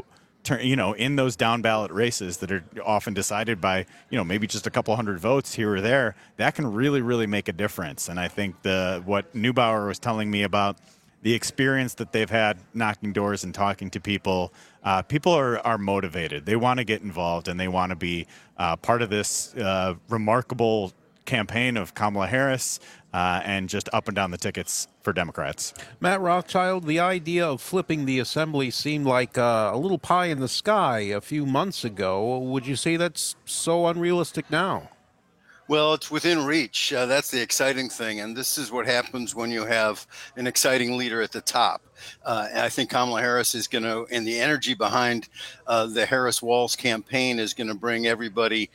in those down ballot races that are often decided by, maybe just a couple hundred votes here or there, that can really, really make a difference. And I think what Neubauer was telling me about the experience that they've had knocking doors and talking to people, people are motivated. They want to get involved, and they want to be part of this remarkable campaign of Kamala Harris and just up and down the tickets for Democrats. Matt Rothschild, the idea of flipping the Assembly seemed like a little pie in the sky a few months ago. Would you say that's so unrealistic now? Well, it's within reach. That's the exciting thing. And this is what happens when you have an exciting leader at the top. And I think Kamala Harris is going to, and the energy behind the Harris-Walz campaign is going to bring everybody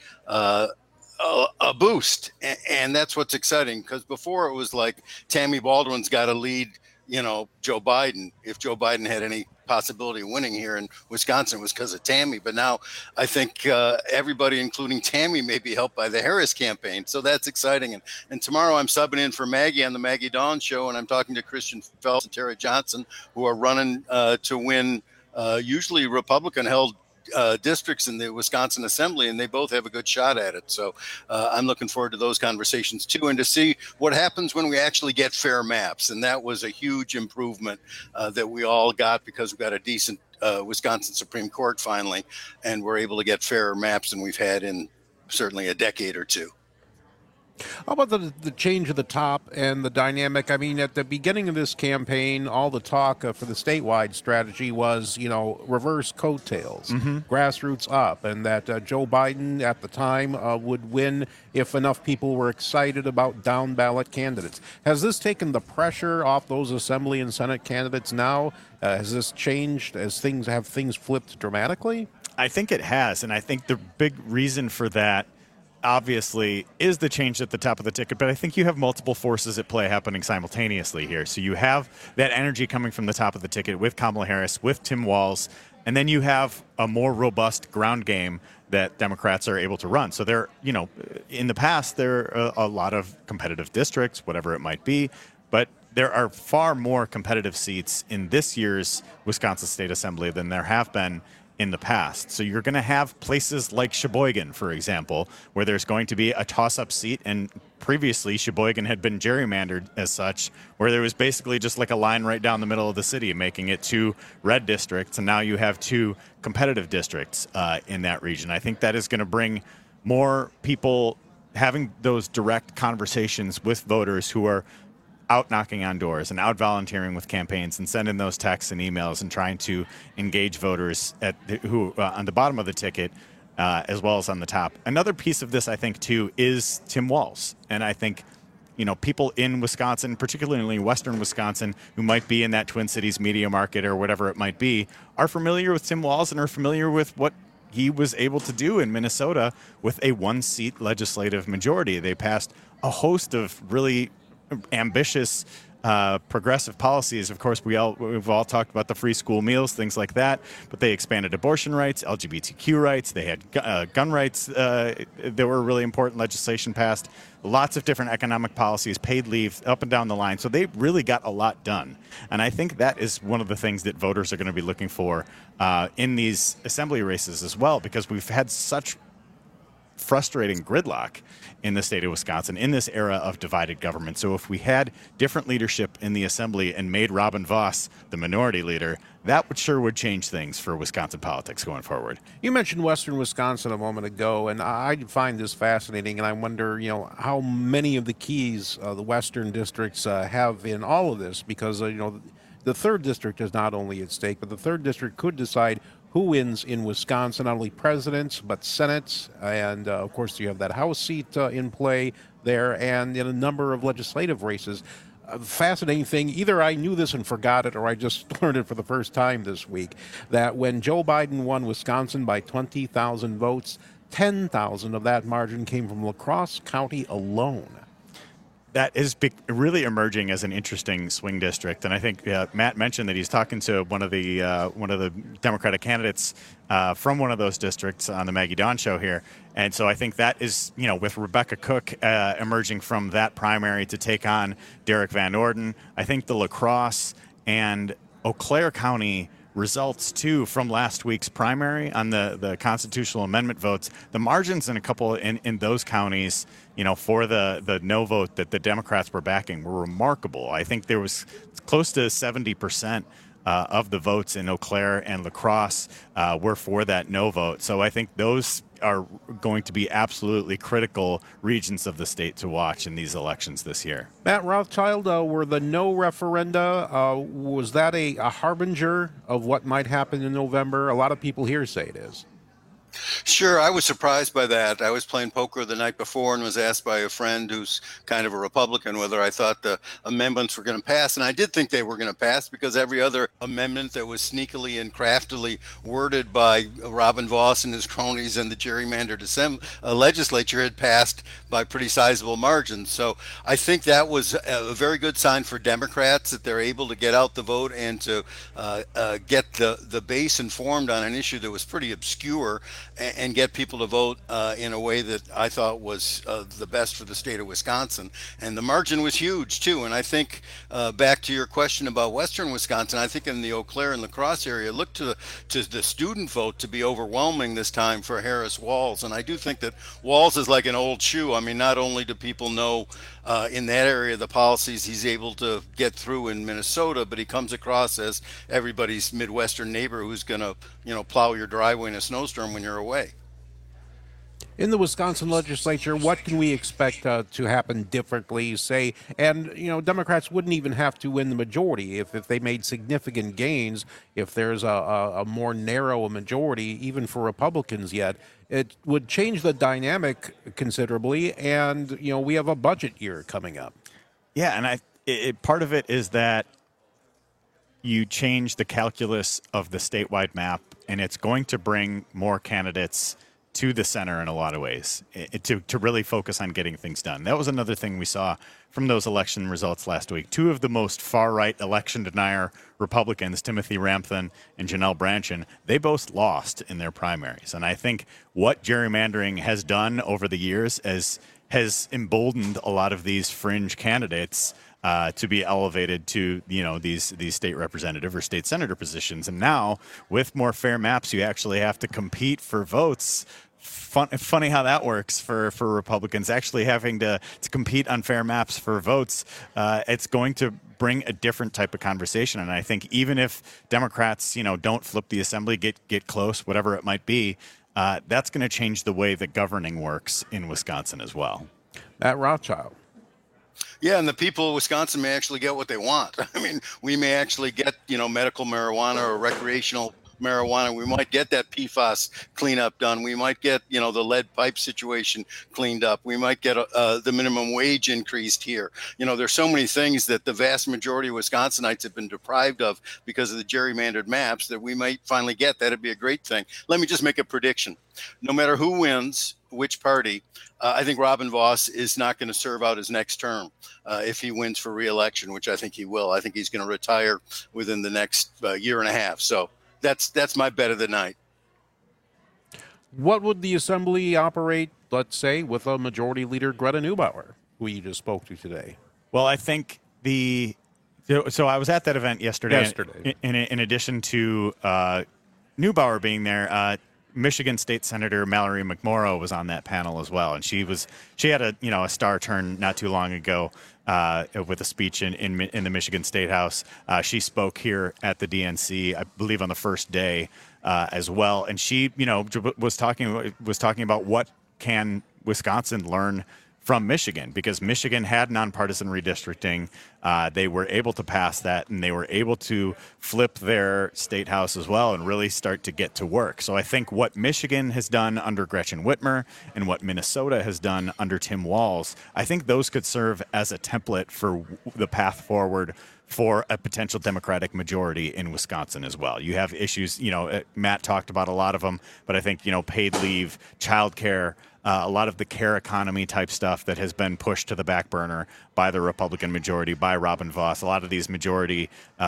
a boost. And that's what's exciting, because before it was like Tammy Baldwin's got to lead, Joe Biden. If Joe Biden had any possibility of winning here in Wisconsin, it was because of Tammy. But now I think everybody, including Tammy, may be helped by the Harris campaign. So that's exciting. And tomorrow I'm subbing in for Maggie on the Maggie Dawn Show, and I'm talking to Christian Phelps and Terry Johnson, who are running to win usually Republican-held districts in the Wisconsin Assembly, and they both have a good shot at it. So I'm looking forward to those conversations too, and to see what happens when we actually get fair maps. And that was a huge improvement that we all got, because we got a decent Wisconsin Supreme Court finally, and we're able to get fairer maps than we've had in certainly a decade or two. How about the change of the top and the dynamic? I mean, at the beginning of this campaign, all the talk for the statewide strategy was, reverse coattails, grassroots up, and that Joe Biden at the time would win if enough people were excited about down-ballot candidates. Has this taken the pressure off those Assembly and Senate candidates now? Has this changed as things flipped dramatically? I think it has, and I think the big reason for that obviously is the change at the top of the ticket, but I think you have multiple forces at play happening simultaneously here. So you have that energy coming from the top of the ticket with Kamala Harris, with Tim Walz, and then you have a more robust ground game that Democrats are able to run. So there, in the past, there are a lot of competitive districts, whatever it might be, but there are far more competitive seats in this year's Wisconsin State Assembly than there have been in the past. So you're going to have places like Sheboygan, for example, where there's going to be a toss-up seat, and previously Sheboygan had been gerrymandered as such, where there was basically just like a line right down the middle of the city, making it 2 red districts, and now you have 2 competitive districts in that region. I think that is going to bring more people having those direct conversations with voters who are out knocking on doors and out volunteering with campaigns and sending those texts and emails and trying to engage voters who on the bottom of the ticket as well as on the top. Another piece of this, I think, too, is Tim Walz. And I think, people in Wisconsin, particularly Western Wisconsin, who might be in that Twin Cities media market or whatever it might be, are familiar with Tim Walz and are familiar with what he was able to do in Minnesota with a 1-seat legislative majority. They passed a host of really ambitious progressive policies. Of course, we've all talked about the free school meals, things like that, but they expanded abortion rights, LGBTQ rights, they had gun rights. There were really important legislation passed, lots of different economic policies, paid leave, up and down the line. So they really got a lot done. And I think that is one of the things that voters are going to be looking for in these assembly races as well, because we've had such frustrating gridlock in the state of Wisconsin in this era of divided government. So if we had different leadership in the assembly and made Robin Vos the minority leader, that would change things for Wisconsin politics going forward. You mentioned Western Wisconsin a moment ago, and I find this fascinating, and I wonder, how many of the keys the Western districts have in all of this, because, the 3rd district is not only at stake, but the 3rd district could decide who wins in Wisconsin, not only presidents, but senates. And, of course, you have that House seat in play there, and in a number of legislative races. Fascinating thing, either I knew this and forgot it, or I just learned it for the first time this week, that when Joe Biden won Wisconsin by 20,000 votes, 10,000 of that margin came from La Crosse County alone. That is really emerging as an interesting swing district, and I think Matt mentioned that he's talking to one of the Democratic candidates from one of those districts on the Maggie Dawn show here, and so I think that is, with Rebecca Cook emerging from that primary to take on Derek Van Orden. I think the La Crosse and Eau Claire County results too from last week's primary on the constitutional amendment votes, the margins in a couple in those counties, for the no vote that the Democrats were backing were remarkable. I think there was close to 70% of the votes in Eau Claire and La Crosse were for that no vote. So I think those are going to be absolutely critical regions of the state to watch in these elections this year. Matt Rothschild, were the no referenda, was that a harbinger of what might happen in November? A lot of people here say it is. Sure, I was surprised by that. I was playing poker the night before and was asked by a friend who's kind of a Republican whether I thought the amendments were going to pass. And I did think they were going to pass because every other amendment that was sneakily and craftily worded by Robin Vos and his cronies and the gerrymandered legislature had passed by pretty sizable margins. So I think that was a very good sign for Democrats that they're able to get out the vote and to get the base informed on an issue that was pretty obscure and get people to vote in a way that I thought was the best for the state of Wisconsin. And the margin was huge, too. And I think, back to your question about Western Wisconsin, I think in the Eau Claire and La Crosse area, look to the student vote to be overwhelming this time for Harris Walz. And I do think that Walz is like an old shoe. I mean, not only do people know in that area the policies he's able to get through in Minnesota, but he comes across as everybody's Midwestern neighbor who's going to, plow your driveway in a snowstorm when you're away. In the Wisconsin legislature, what can we expect to happen differently, say? And, Democrats wouldn't even have to win the majority if they made significant gains. If there's a more narrow majority, even for Republicans yet, it would change the dynamic considerably. And, we have a budget year coming up. Yeah, and part of it is that you change the calculus of the statewide map, and it's going to bring more candidates to the center in a lot of ways to really focus on getting things done. That was another thing we saw from those election results last week. Two of the most far-right election denier Republicans, Timothy Ramthun and Janelle Brandtjen, they both lost in their primaries. And I think what gerrymandering has done over the years has emboldened a lot of these fringe candidates to be elevated to these state representative or state senator positions. And now with more fair maps, you actually have to compete for votes. Funny how that works for Republicans actually having to compete on fair maps for votes. It's going to bring a different type of conversation. And I think even if Democrats, don't flip the assembly, get close, whatever it might be, that's going to change the way that governing works in Wisconsin as well. Matt Rothschild. Yeah, and the people of Wisconsin may actually get what they want. I mean, we may actually get, medical marijuana or recreational marijuana. We might get that PFAS cleanup done. We might get, the lead pipe situation cleaned up. We might get the minimum wage increased here. There's so many things that the vast majority of Wisconsinites have been deprived of because of the gerrymandered maps that we might finally get. That'd be a great thing. Let me just make a prediction. No matter who wins, which party, I think Robin Vos is not going to serve out his next term if he wins for re-election, which I think he will. I think he's going to retire within the next year and a half. So that's my bet of the night. What would the assembly operate, let's say, with a majority leader, Greta Neubauer, who you just spoke to today? Well, I think so I was at that event yesterday. In addition to Neubauer being there, Michigan State Senator Mallory McMorrow was on that panel as well, and she had a star turn not too long ago with a speech in the Michigan State House. She spoke here at the DNC, I believe, on the first day as well, and she was talking about what can Wisconsin learn from Michigan, because Michigan had nonpartisan redistricting. They were able to pass that, and they were able to flip their state house as well and really start to get to work. So I think what Michigan has done under Gretchen Whitmer and what Minnesota has done under Tim Walz, I think those could serve as a template for the path forward for a potential Democratic majority in Wisconsin as well. You have issues, Matt talked about a lot of them, but I think, paid leave, childcare, a lot of the care economy type stuff that has been pushed to the back burner by the Republican majority, by Robin Vos. A lot of these majority,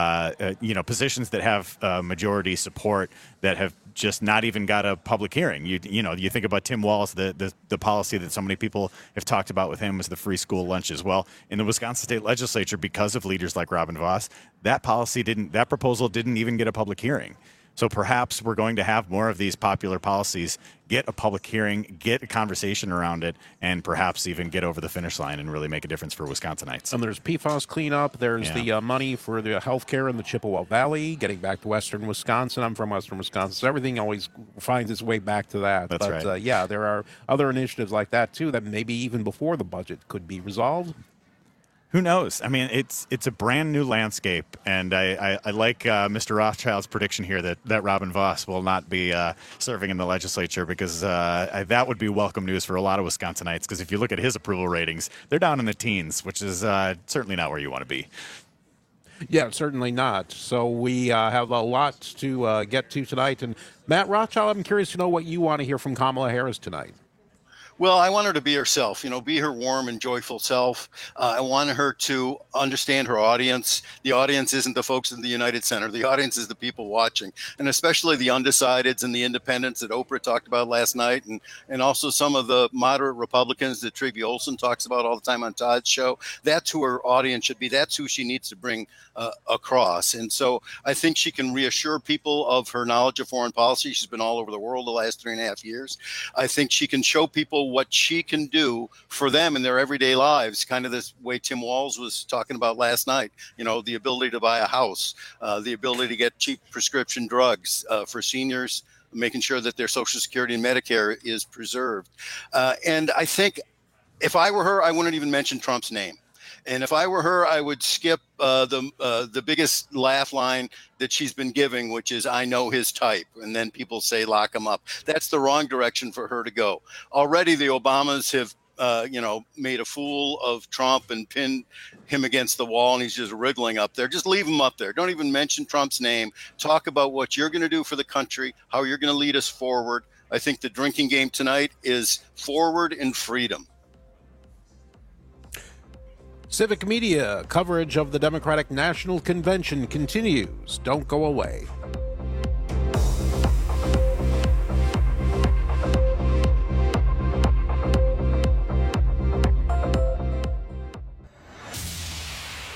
positions that have majority support that have just not even got a public hearing. You think about Tim Walz, the policy that so many people have talked about with him was the free school lunches. Well, in the Wisconsin State Legislature, because of leaders like Robin Vos, that proposal didn't even get a public hearing. So perhaps we're going to have more of these popular policies get a public hearing, get a conversation around it, and perhaps even get over the finish line and really make a difference for Wisconsinites. And there's PFAS cleanup. There's the money for the health care in the Chippewa Valley, getting back to western Wisconsin. I'm from western Wisconsin, so everything always finds its way back to that. That's right. There are other initiatives like that, too, that maybe even before the budget could be resolved. Who knows? I mean, it's a brand new landscape, and I like Mr. Rothschild's prediction here that Robin Vos will not be serving in the legislature, because that would be welcome news for a lot of Wisconsinites, because if you look at his approval ratings, they're down in the teens, which is certainly not where you want to be. Yeah, certainly not. So we have a lot to get to tonight. And Matt Rothschild, I'm curious to know what you want to hear from Kamala Harris tonight. Well, I want her to be herself, be her warm and joyful self. I want her to understand her audience. The audience isn't the folks in the United Center. The audience is the people watching, and especially the undecideds and the independents that Oprah talked about last night, and also some of the moderate Republicans that Trygve Olsen talks about all the time on Todd's show. That's who her audience should be. That's who she needs to bring across. And so I think she can reassure people of her knowledge of foreign policy. She's been all over the world the last 3.5 years. I think she can show people what she can do for them in their everyday lives, kind of this way Tim Walz was talking about last night, the ability to buy a house, the ability to get cheap prescription drugs for seniors, making sure that their Social Security and Medicare is preserved. And I think if I were her, I wouldn't even mention Trump's name. And if I were her, I would skip the biggest laugh line that she's been giving, which is, I know his type. And then people say, lock him up. That's the wrong direction for her to go. Already the Obamas have, made a fool of Trump and pinned him against the wall, and he's just wriggling up there. Just leave him up there. Don't even mention Trump's name. Talk about what you're going to do for the country, how you're going to lead us forward. I think the drinking game tonight is forward and freedom. Civic Media coverage of the Democratic National Convention continues. Don't go away.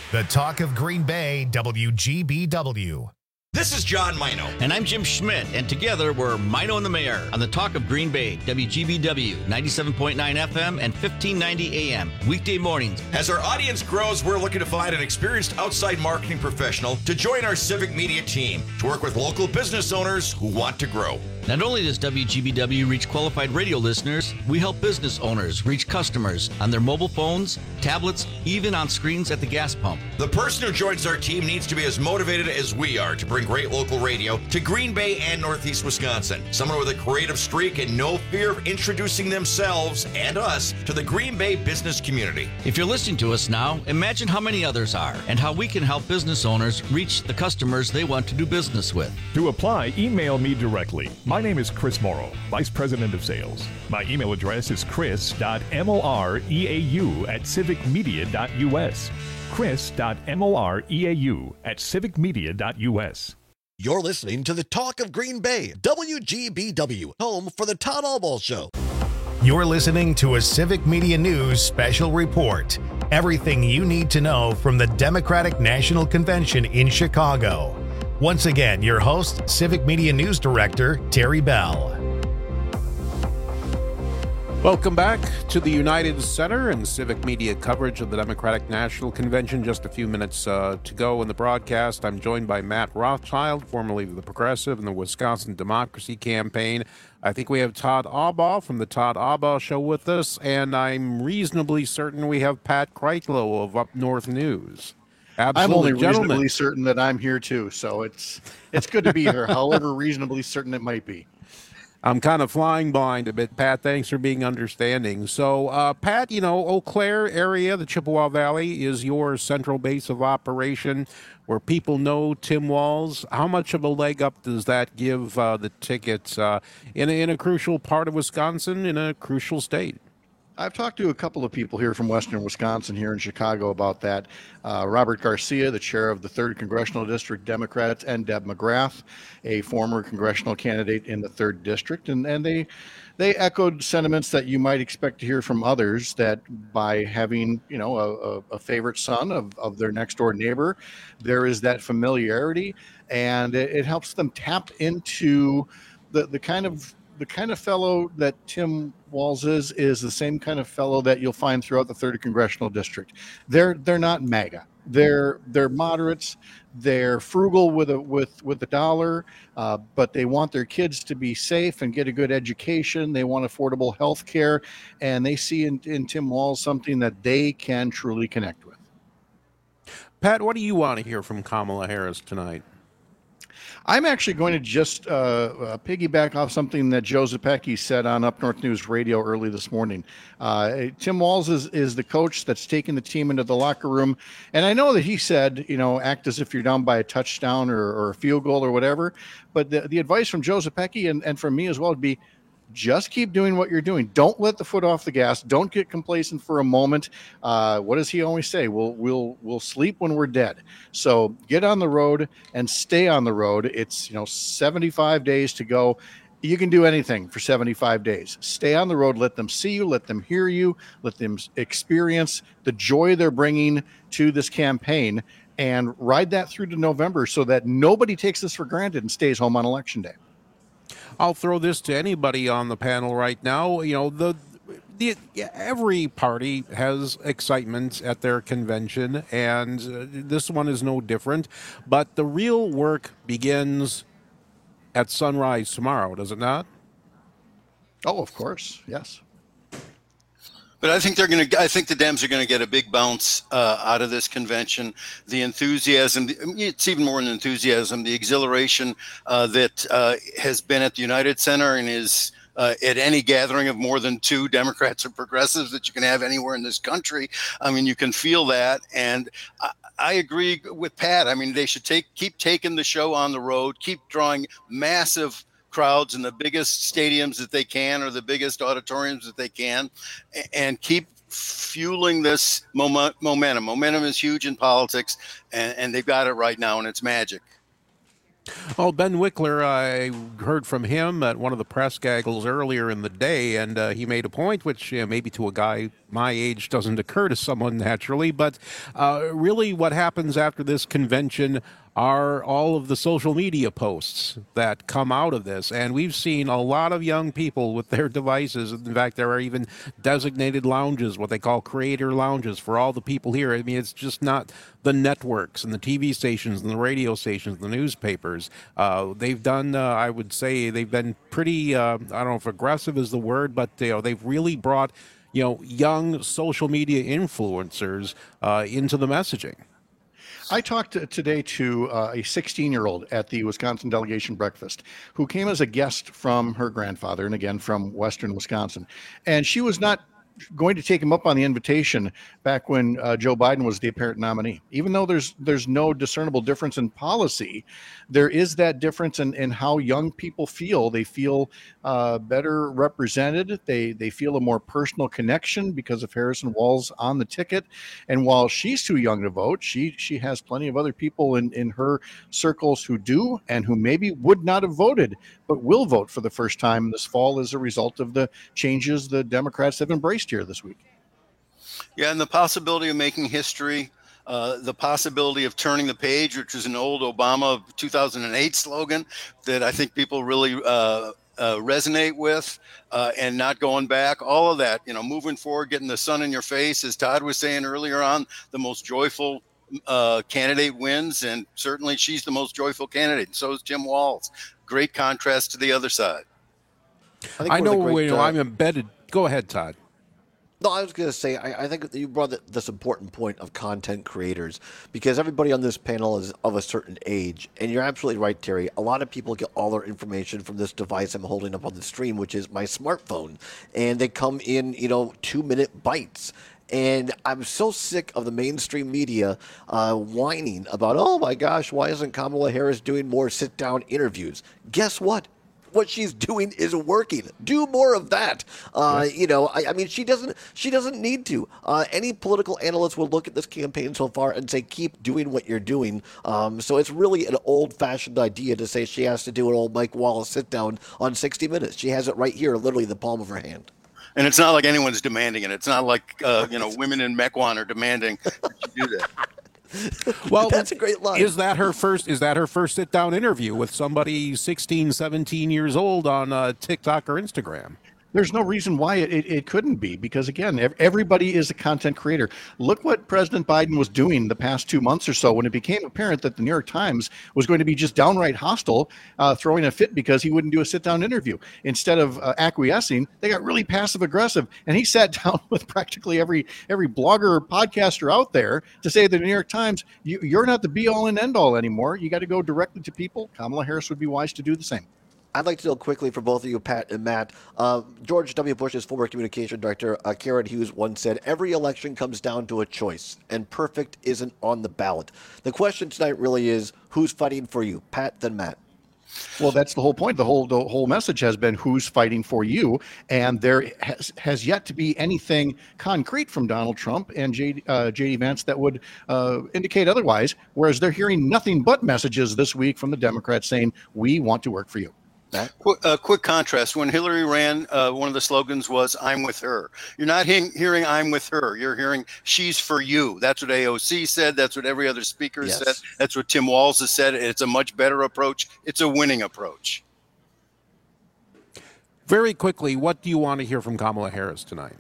The Talk of Green Bay, WGBW. This is John Mino. And I'm Jim Schmidt. And together we're Mino and the Mayor on the Talk of Green Bay, WGBW, 97.9 FM and 1590 AM, weekday mornings. As our audience grows, we're looking to find an experienced outside marketing professional to join our civic media team to work with local business owners who want to grow. Not only does WGBW reach qualified radio listeners, we help business owners reach customers on their mobile phones, tablets, even on screens at the gas pump. The person who joins our team needs to be as motivated as we are to bring great local radio to Green Bay and Northeast Wisconsin. Someone with a creative streak and no fear of introducing themselves and us to the Green Bay business community. If you're listening to us now, imagine how many others are and how we can help business owners reach the customers they want to do business with. To apply, email me directly. My name is Chris Morrow, Vice President of Sales. My email address is chris.moreau@civicmedia.us. chris.moreau@civicmedia.us. You're listening to the Talk of Green Bay, WGBW, home for the Todd Allball Show. You're listening to a Civic Media News special report. Everything you need to know from the Democratic National Convention in Chicago. Once again, your host, Civic Media News Director, Terry Bell. Welcome back to the United Center and civic media coverage of the Democratic National Convention. Just a few minutes to go in the broadcast. I'm joined by Matt Rothschild, formerly of the Progressive and the Wisconsin Democracy Campaign. I think we have Todd Allball from the Todd Allball Show with us, and I'm reasonably certain we have Pat Kreitlow of Up North News. Absolutely, I'm only gentlemen. reasonably certain that I'm here too, so it's good to be here, however reasonably certain it might be. I'm kind of flying blind a bit, Pat. Thanks for being understanding. So, Pat, Eau Claire area, the Chippewa Valley, is your central base of operation where people know Tim Walz. How much of a leg up does that give the tickets in a crucial part of Wisconsin, in a crucial state? I've talked to a couple of people here from Western Wisconsin here in Chicago about that. Robert Garcia, the chair of the 3rd Congressional District Democrats, and Deb McGrath, a former congressional candidate in the 3rd District. And they echoed sentiments that you might expect to hear from others, that by having, a favorite son of their next door neighbor, there is that familiarity, and it helps them tap into the kind of fellow that Tim Walz is the same kind of fellow that you'll find throughout the 3rd Congressional District. They're not MAGA. They're moderates. They're frugal with the dollar, but they want their kids to be safe and get a good education. They want affordable health care, and they see in Tim Walz something that they can truly connect with. Pat, what do you want to hear from Kamala Harris tonight? I'm actually going to just piggyback off something that Joe Zepecki said on Up North News Radio early this morning. Tim Walz is the coach that's taking the team into the locker room. And I know that he said, act as if you're down by a touchdown or a field goal or whatever. But the advice from Joe Zepecki and from me as well would be, just keep doing what you're doing. Don't let the foot off the gas. Don't get complacent for a moment. What does he always say? We'll sleep when we're dead. So get on the road and stay on the road. It's 75 days to go. You can do anything for 75 days. Stay on the road. Let them see you. Let them hear you. Let them experience the joy they're bringing to this campaign, and ride that through to November so that nobody takes this for granted and stays home on Election Day. I'll throw this to anybody on the panel right now. Every party has excitement at their convention, and this one is no different. But the real work begins at sunrise tomorrow, does it not? Oh, of course, yes. But I think the Dems are going to get a big bounce out of this convention. The enthusiasm, it's even more than enthusiasm, the exhilaration that has been at the United Center and is at any gathering of more than 2 Democrats or progressives that you can have anywhere in this country. I mean, you can feel that. And I agree with Pat. I mean, they should keep taking the show on the road, keep drawing massive crowds in the biggest stadiums that they can, or the biggest auditoriums that they can, and keep fueling this momentum. Momentum is huge in politics, and they've got it right now, and it's magic. Well, Ben Wickler, I heard from him at one of the press gaggles earlier in the day, and he made a point which maybe to a guy my age doesn't occur to someone naturally, but really what happens after this convention are all of the social media posts that come out of this. And we've seen a lot of young people with their devices. In fact, there are even designated lounges, what they call creator lounges, for all the people here. I mean, it's just not the networks and the TV stations and the radio stations, the newspapers. They've done, I would say, they've been pretty, I don't know if aggressive is the word, but they've really brought, young social media influencers into the messaging. I talked today to a 16-year-old at the Wisconsin delegation breakfast who came as a guest from her grandfather, and again from Western Wisconsin. And she was not going to take him up on the invitation back when Joe Biden was the apparent nominee. Even though there's no discernible difference in policy, there is that difference in how young people feel. They feel better represented. They feel a more personal connection because of Harrison Walz on the ticket. And while she's too young to vote, she has plenty of other people in her circles who do and who maybe would not have voted, but will vote for the first time this fall as a result of the changes the Democrats have embraced here this week. Yeah, and the possibility of making history, the possibility of turning the page, which is an old Obama 2008 slogan that I think people really resonate with, and not going back, all of that, moving forward, getting the sun in your face, as Todd was saying earlier on, the most joyful candidate wins, and certainly she's the most joyful candidate, and so is Tim Walz. Great contrast to the other side. I know I'm embedded. Go ahead, Todd. No, I was going to say, I think you brought this important point of content creators, because everybody on this panel is of a certain age. And you're absolutely right, Terry. A lot of people get all their information from this device I'm holding up on the stream, which is my smartphone. And they come in, 2-minute bites. And I'm so sick of the mainstream media whining about, oh my gosh, why isn't Kamala Harris doing more sit-down interviews? Guess what? What she's doing is working. Do more of that. I mean, she doesn't need to. Any political analyst will look at this campaign so far and say, keep doing what you're doing. So it's really an old-fashioned idea to say she has to do an old Mike Wallace sit-down on 60 Minutes. She has it right here, literally the palm of her hand. And it's not like anyone's demanding it. It's not like, women in Mequon are demanding that you do that. Well, that's a great line. Is that her first sit-down interview with somebody 16, 17 years old on TikTok or Instagram? There's no reason why it couldn't be, because, again, everybody is a content creator. Look what President Biden was doing the past 2 months or so when it became apparent that the New York Times was going to be just downright hostile, throwing a fit because he wouldn't do a sit-down interview. Instead of acquiescing, they got really passive-aggressive, and he sat down with practically every blogger or podcaster out there to say to the New York Times, you're not the be-all and end-all anymore. You got to go directly to people. Kamala Harris would be wise to do the same. I'd like to know quickly for both of you, Pat and Matt. George W. Bush's former communication director, Karen Hughes, once said, every election comes down to a choice, and perfect isn't on the ballot. The question tonight really is, who's fighting for you, Pat then Matt? Well, that's the whole point. The whole message has been who's fighting for you, and there has yet to be anything concrete from Donald Trump and J.D. Vance that would indicate otherwise, whereas they're hearing nothing but messages this week from the Democrats saying, we want to work for you. Quick contrast. When Hillary ran, one of the slogans was, I'm with her. You're not hearing I'm with her. You're hearing she's for you. That's what AOC said. That's what every other speaker said. That's what Tim Walz has said. It's a much better approach. It's a winning approach. Very quickly, what do you want to hear from Kamala Harris tonight?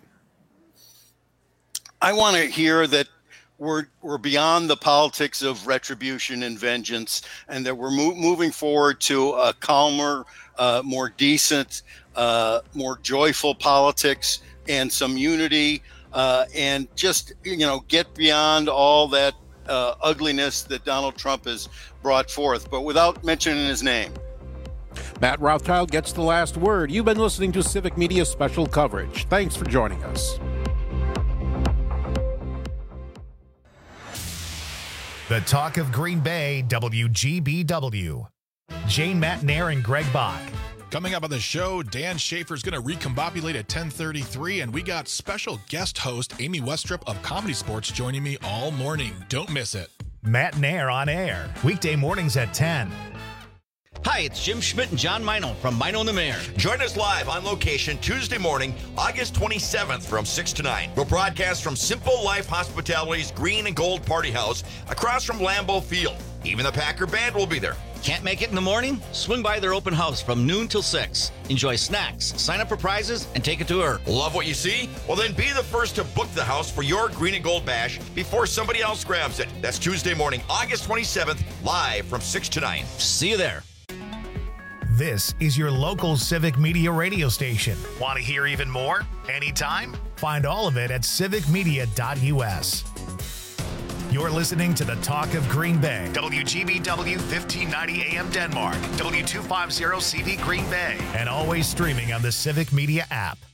I want to hear that we're beyond the politics of retribution and vengeance, and that we're moving forward to a calmer, more decent, more joyful politics and some unity, and just, get beyond all that ugliness that Donald Trump has brought forth, but without mentioning his name. Matt Rothschild gets the last word. You've been listening to Civic Media Special Coverage. Thanks for joining us. The Talk of Green Bay, WGBW. Jane Matnair and Greg Bach. Coming up on the show, Dan Schaefer's going to recombobulate at 10:33, and we got special guest host Amy Westrup of Comedy Sports joining me all morning. Don't miss it. Matnair on air, weekday mornings at 10. Hi, it's Jim Schmidt and John Mino from Mino and the Mayor. Join us live on location Tuesday morning, August 27th from 6 to 9. We'll broadcast from Simple Life Hospitality's Green and Gold Party House across from Lambeau Field. Even the Packer Band will be there. Can't make it in the morning? Swing by their open house from noon till 6. Enjoy snacks, sign up for prizes, and take a tour. Love what you see? Well, then be the first to book the house for your Green and Gold Bash before somebody else grabs it. That's Tuesday morning, August 27th, live from 6 to 9. See you there. This is your local Civic Media radio station. Want to hear even more? Anytime? Find all of it at civicmedia.us. You're listening to the Talk of Green Bay. WGBW 1590 AM Denmark. W250 CD Green Bay. And always streaming on the Civic Media app.